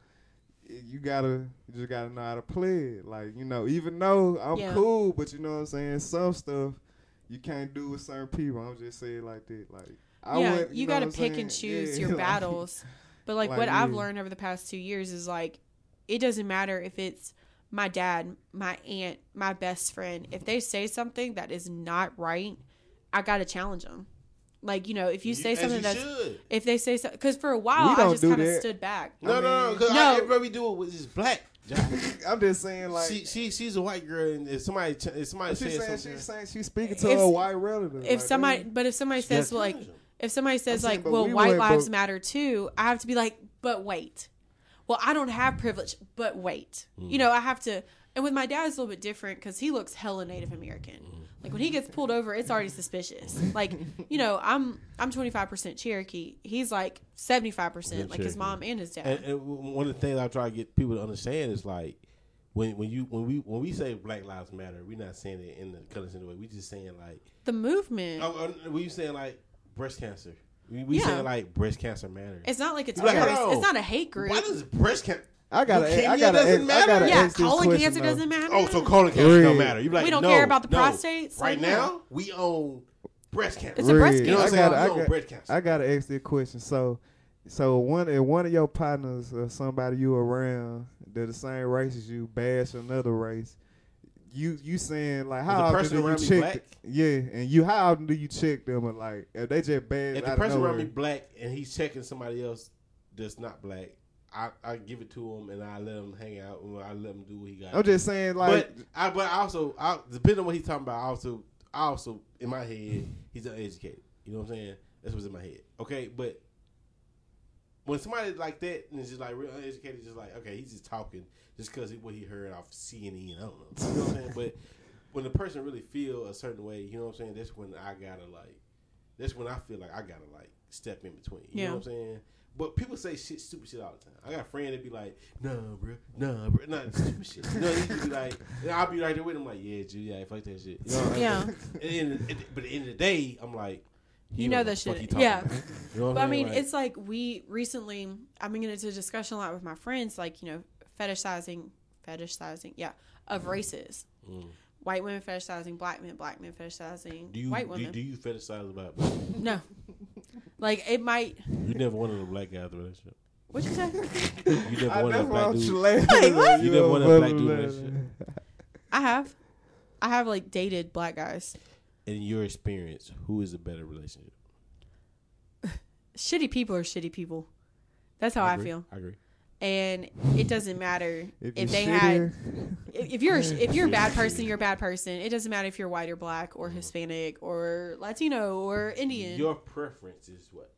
You gotta, you just gotta know how to play it. Like, you know, even though I'm Yeah. cool, but you know what I'm saying, some stuff you can't do with certain people. I'm just saying it like that. Like, I yeah, wouldn't- you, know got to what I'm pick saying? and choose Yeah, your like- battles. But like, like, what I've yeah. learned over the past two years is like, it doesn't matter if it's my dad, my aunt, my best friend. If they say something that is not right, I got to challenge them. Like, you know, if you say as something you that's, should. if they say something, because for a while We I don't just do kind of that. stood back. No, I no, no, mean- because No. everybody do it with just black. I'm just saying, like, she, she, she's a white girl, and if somebody, ch- if somebody she's says saying, something, she's saying she's speaking to If- her white relative. If like, somebody, that- but if somebody you gotta says like, challenge them. if somebody says saying, like, but well, we white went, lives but- matter too, I have to be like, but wait. Well, I don't have privilege, but wait. You know, I have to. And with my dad, it's a little bit different because he looks hella Native American. Like when he gets pulled over, it's already suspicious. Like, you know, I'm I'm twenty-five percent Cherokee. He's like seventy-five percent, like his Cherokee. mom and his dad. And, and one of the things I try to get people to understand is like when when you when we when we say Black Lives Matter, we're not saying it in the condescending way. We just saying like, the movement. oh, oh, we saying like breast cancer. We, we Yeah. saying like breast cancer matters. It's not like it's You're like, terrorist. oh, It's not a hate group. Why does breast cancer? I gotta, leukemia I gotta, doesn't ask, I gotta matter? yeah, ask this colon question, cancer though. doesn't matter. Oh, so colon cancer Red. don't matter. You like We don't no, care about the no. prostate, so right no. now, we own breast cancer. It's a breast Red. You know what I'm I saying? gotta, We I own got- breast cancer. I gotta ask this question. So, so one if one of your partners or somebody you around they're the same race as you bash another race, you you saying like Is how the often person do you around me check? black? th- yeah, and you how often do you check them? Or like if they just bad If the out of person around me nowhere? black and he's checking somebody else that's not black, I, I give it to him and I let him hang out and I let him do what he got. I'm just saying like but I but I also I, depending on what he's talking about, I also I also in my head he's uneducated. You know what I'm saying? That's what's in my head. Okay, but when somebody like that and is just like real uneducated, just like okay, he's just talking just because what he heard off C N N. I don't know. You know what I'm saying? But when the person really feel a certain way, you know what I'm saying? That's when I gotta like. That's when I feel like I gotta like step in between. You Yeah. know what I'm saying? But people say shit, stupid shit all the time. I got a friend that be like, "Nah, bro, nah, bro, nah, stupid shit." You know, he just be like, and I'll be right there with him, like, "Yeah, Judy, yeah, fuck that shit." You know what I'm Yeah. saying? And, and, but at the end of the day, I'm like, You know what that the fuck shit. he talking Yeah. about. You know what But I I'm saying? mean, Like, it's like we recently, I've been getting into a discussion a lot with my friends, like, you know, fetishizing, fetishizing, yeah, of races. mm. White women fetishizing black men, black men fetishizing do you white do, women. do you fetishize about? No. Like, it might. You never wanted a black guy through that shit. What'd you say? You never I wanted a never black want you dude. laughing. Wait, what? You never wanted a black dude in that shit. I have. I have, like, dated black guys. In your experience, who is a better relationship? Shitty people are shitty people. That's how I, agree. feel. I agree. And it doesn't matter If, if you're they had. shittier, If if you're if you're a bad person, you're a bad person. It doesn't matter if you're white or black or Hispanic or Latino or Indian. Your preference is what?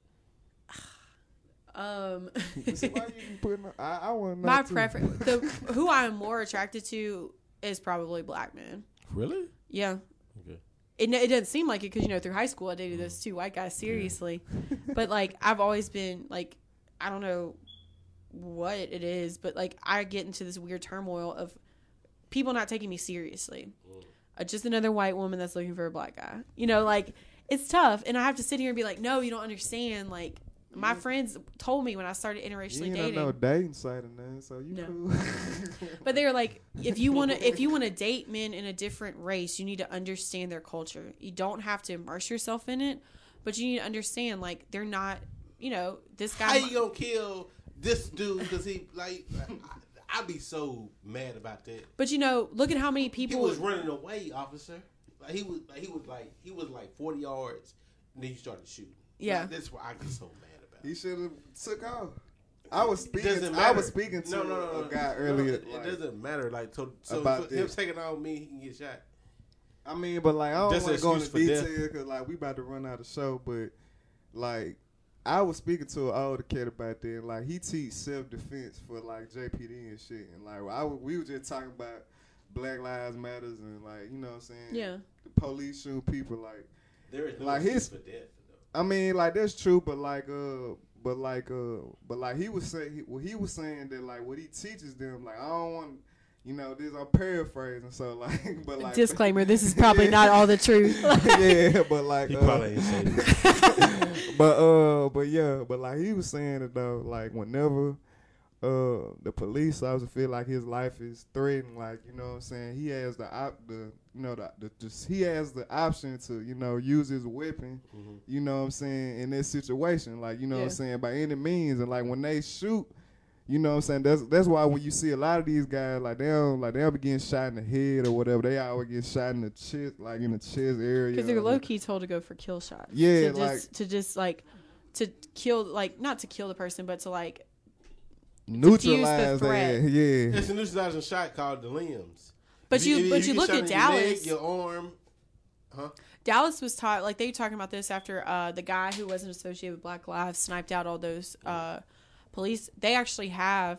um, see why you putting? I, I want to know my too. preference, the who I'm more attracted to is probably black men. Really? Yeah, Okay. it it doesn't seem like it because you know through high school I dated those two white guys seriously, but like I've always been like I don't know what it is, but like I get into this weird turmoil of people not taking me seriously. Uh, just another white woman that's looking for a black guy. You know, like it's tough, and I have to sit here and be like, no, you don't understand. Like my friends told me when I started You interracially ain't dating, no dating site or nothing, so you No. cool. but they were like, if you want to, if you want to date men in a different race, you need to understand their culture. You don't have to immerse yourself in it, but you need to understand like they're not. You know, this guy. How you gonna kill this dude because he like? I, I'd be so mad about that. But you know, look at how many He people. was running away, officer. Like he was, like he was like he was like forty yards, and then you started shooting. Yeah. Like, that's why I get so mad about. He it. should have took off. I was It speaking. doesn't I matter. was speaking to no, no, no, a no, guy no, earlier. It, like, it doesn't matter. Like so, so About for him this. taking on me, he can get shot. I mean, but like I don't That's want an to go into excuse for death. detail because like we about to run out of show. But like I was speaking to an older kid about that. And, like he teach self defense for like J P D and shit. And like I w- we were just talking about Black Lives Matters and like you know what I'm saying. Yeah. The police shoot people like. There is no Like excuse his- for death. I mean, like that's true, but like, uh, but like, uh, but like he was saying, he, well, he was saying that like what he teaches them, like I don't want, you know, this I'm paraphrasing, so like, but like Disclaimer: this is probably Yeah. not all the truth. yeah, but like, He uh, probably ain't say that. but uh, but yeah, but like he was saying it though, like whenever uh the police officer feel like his life is threatened, like you know what I'm saying, he has the op the you know the, the just he has the option to you know use his weapon, Mhm. you know what I'm saying, in this situation, like you know what I'm Yeah. saying, by any means, and like when they shoot. You know what I'm saying? That's that's why when you see a lot of these guys, like they don't like they'll be getting shot in the head or whatever. They always get shot in the chest, like in the chest area. Because they're or- low key told to go for kill shots. Yeah, to like- just, to just like to kill, like not to kill the person, but to like. neutralize threat. that. Yeah. It's a neutralizing shot called the limbs. But If you, if but you get look shot at in your leg, Dallas. your arm. Huh? Dallas was taught like they were talking about this after uh, the guy who wasn't associated with Black Lives sniped out all those uh, police. They actually have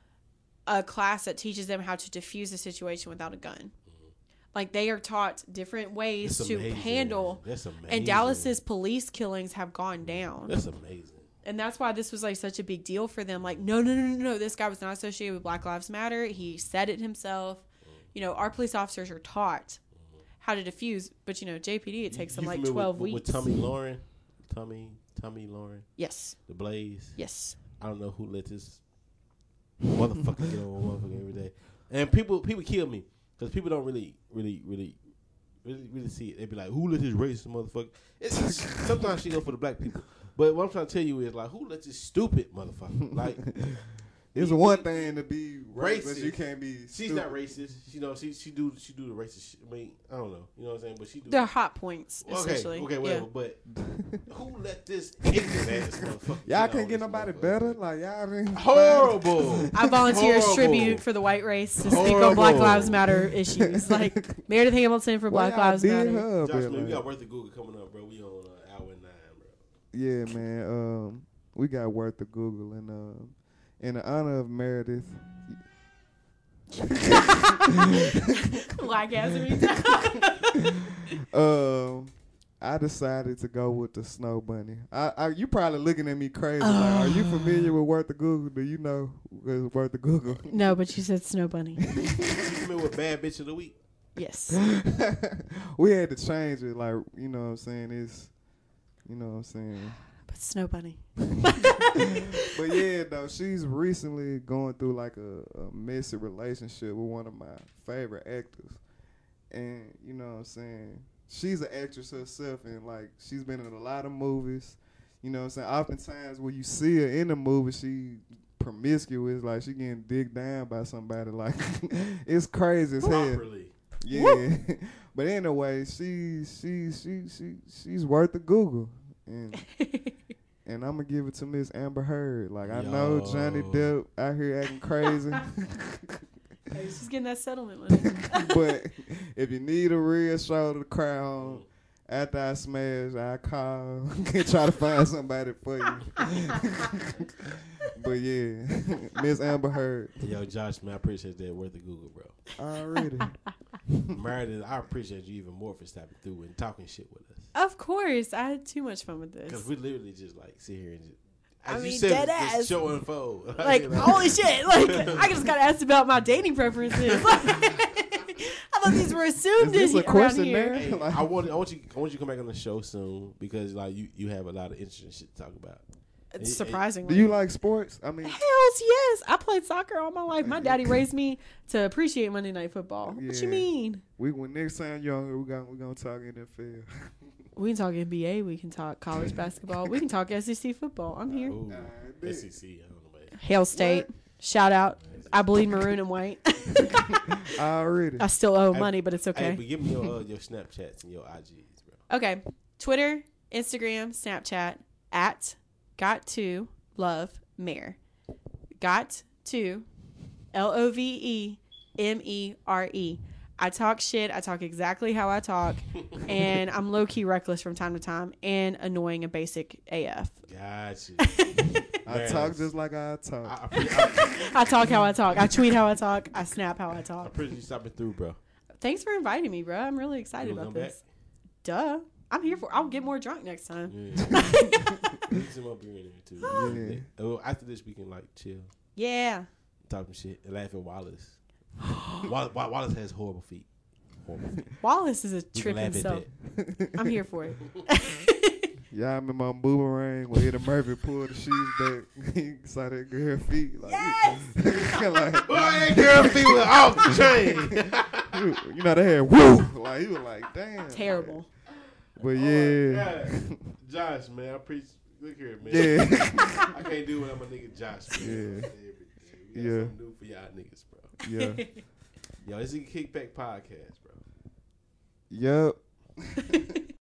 a class that teaches them how to defuse a situation without a gun. Like they are taught different ways That's to amazing. handle. That's amazing. And Dallas's police killings have gone down. That's amazing. And that's why this was like such a big deal for them. Like, no, no, no, no, no. This guy was not associated with Black Lives Matter. He said it himself. You know, our police officers are taught how to defuse. But, you know, J P D, it takes them You like familiar twelve with, weeks. With Tommy Lauren, Tommy, Tommy Lauren, Yes. the Blaze. Yes. I don't know who let this motherfucker get on one motherfucker every day. And people, people kill me because people don't really, really, really, really, really see it. They be like, "Who let this racist motherfucker?" It's just, sometimes she go for the black people. But what I'm trying to tell you is like, who let this stupid motherfucker? Like, It's one thing to be racist, Racist. you can't be. she's stupid. not racist. You know, she she do she do the racist shit. I mean, I don't know. You know what I'm saying? But she do. They're hot points, Okay, essentially. okay, Yeah. whatever. But who let this ignorant ass motherfucker? Y'all get on can't get this nobody motherfucker? better. Like y'all didn't. Horrible. I volunteer as Horrible. tribute for the white race to speak on Black Horrible. Lives Matter issues. Like Meredith Hamilton for Why Black y'all Lives did Matter. her, Josh, but, man, we like, got Worth of Google coming up, bro. We on uh, hour nine, bro. yeah, man. Um, we got worth the Google, and um, in the honor of Meredith. Like as me. um, I decided to go with the Snow Bunny. I, I you probably looking at me crazy. Like, are you familiar with Worth the Google? Do you know what's Worth the Google? No, but you said Snow Bunny. You familiar with Bad Bitch of the Week? Yes. We had to change it. Like, you know what I'm saying? It's, you know what I'm saying? But Snow Bunny. But yeah, though, she's recently going through like a, a messy relationship with one of my favorite actors. And, you know what I'm saying? She's an actress herself, and like she's been in a lot of movies. You know what I'm saying? Oftentimes when you see her in the movie, she promiscuous, like she getting digged down by somebody. Like it's crazy as hell. Properly. Yeah. But anyway, she she she she she's worth the Google. And and I'm gonna give it to Miss Amber Heard. Like I Yo. know Johnny Depp out here acting crazy. Hey, she's getting that settlement money. But if you need a real shoulder to cry on, after I smash, I call and try to find somebody for you. But yeah, Miss Amber Heard. Yo, Josh, man, I appreciate that. Worth the Google, bro. Already. Meredith, I appreciate you even more for stopping through and talking shit with us. Of course. I had too much fun with this. Because we literally just like sit here and just, I as mean, you said, dead just ass. show and fold. Like, holy shit. Like, I just got asked about my dating preferences. I thought these were assumed Is this in a he- around questionnaire? here. Hey, Like- I want, I want you, I want you to come back on the show soon because like you, you have a lot of interesting shit to talk about. It's Hey, surprisingly. Do you like sports? I mean, Hells yes. I played soccer all my life. My daddy raised me to appreciate Monday Night Football. What Yeah. you mean? we when next time you're we gonna we gonna talk N F L. We can talk N B A. We can talk college basketball. We can talk S E C football. I'm here. Ooh, Nah, S E C, I don't know about it. Hail State. Shout out. I bleed maroon and white. Already. I still owe Hey, money, but it's Hey, okay. but give me your uh, your Snapchats and your I Gs, bro. Okay. Twitter, Instagram, Snapchat, at got to love Mare. Got to L O V E M E R E. I talk shit. I talk exactly how I talk. And I'm low key reckless from time to time and annoying and basic A F. Gotcha. I Man, talk just like I talk. I, I, pre- I, I talk how I talk. I tweet how I talk. I snap how I I talk. appreciate you stopping through, bro. Thanks for inviting me, bro. I'm really excited You wanna about come this. Duh. I'm here for I'll get more drunk next time. Yeah. Need some more beer in there too. Yeah. Yeah. Oh, after this, we can like chill, Yeah. talk some shit, and laugh at Wallace. Wallace, Wallace has horrible feet. Horrible feet. Wallace is a We can trip laugh at himself. that. I'm here for it. Y'all remember on Boomerang when Eddie Murphy pulled the shoes back? He saw that girl feet. Like, Yes! like, Boy, that girl feet was off the chain. you know, they had woo. Like, he was like, damn. Terrible. But Oh, yeah. God. Josh, man, I appreciate. Look here, man. Yeah. I can't do what I'm a nigga, Josh. Man. Yeah. We got Yeah. something new for y'all niggas, bro. Yeah. Yo, this is a Kickback Podcast, bro. Yup.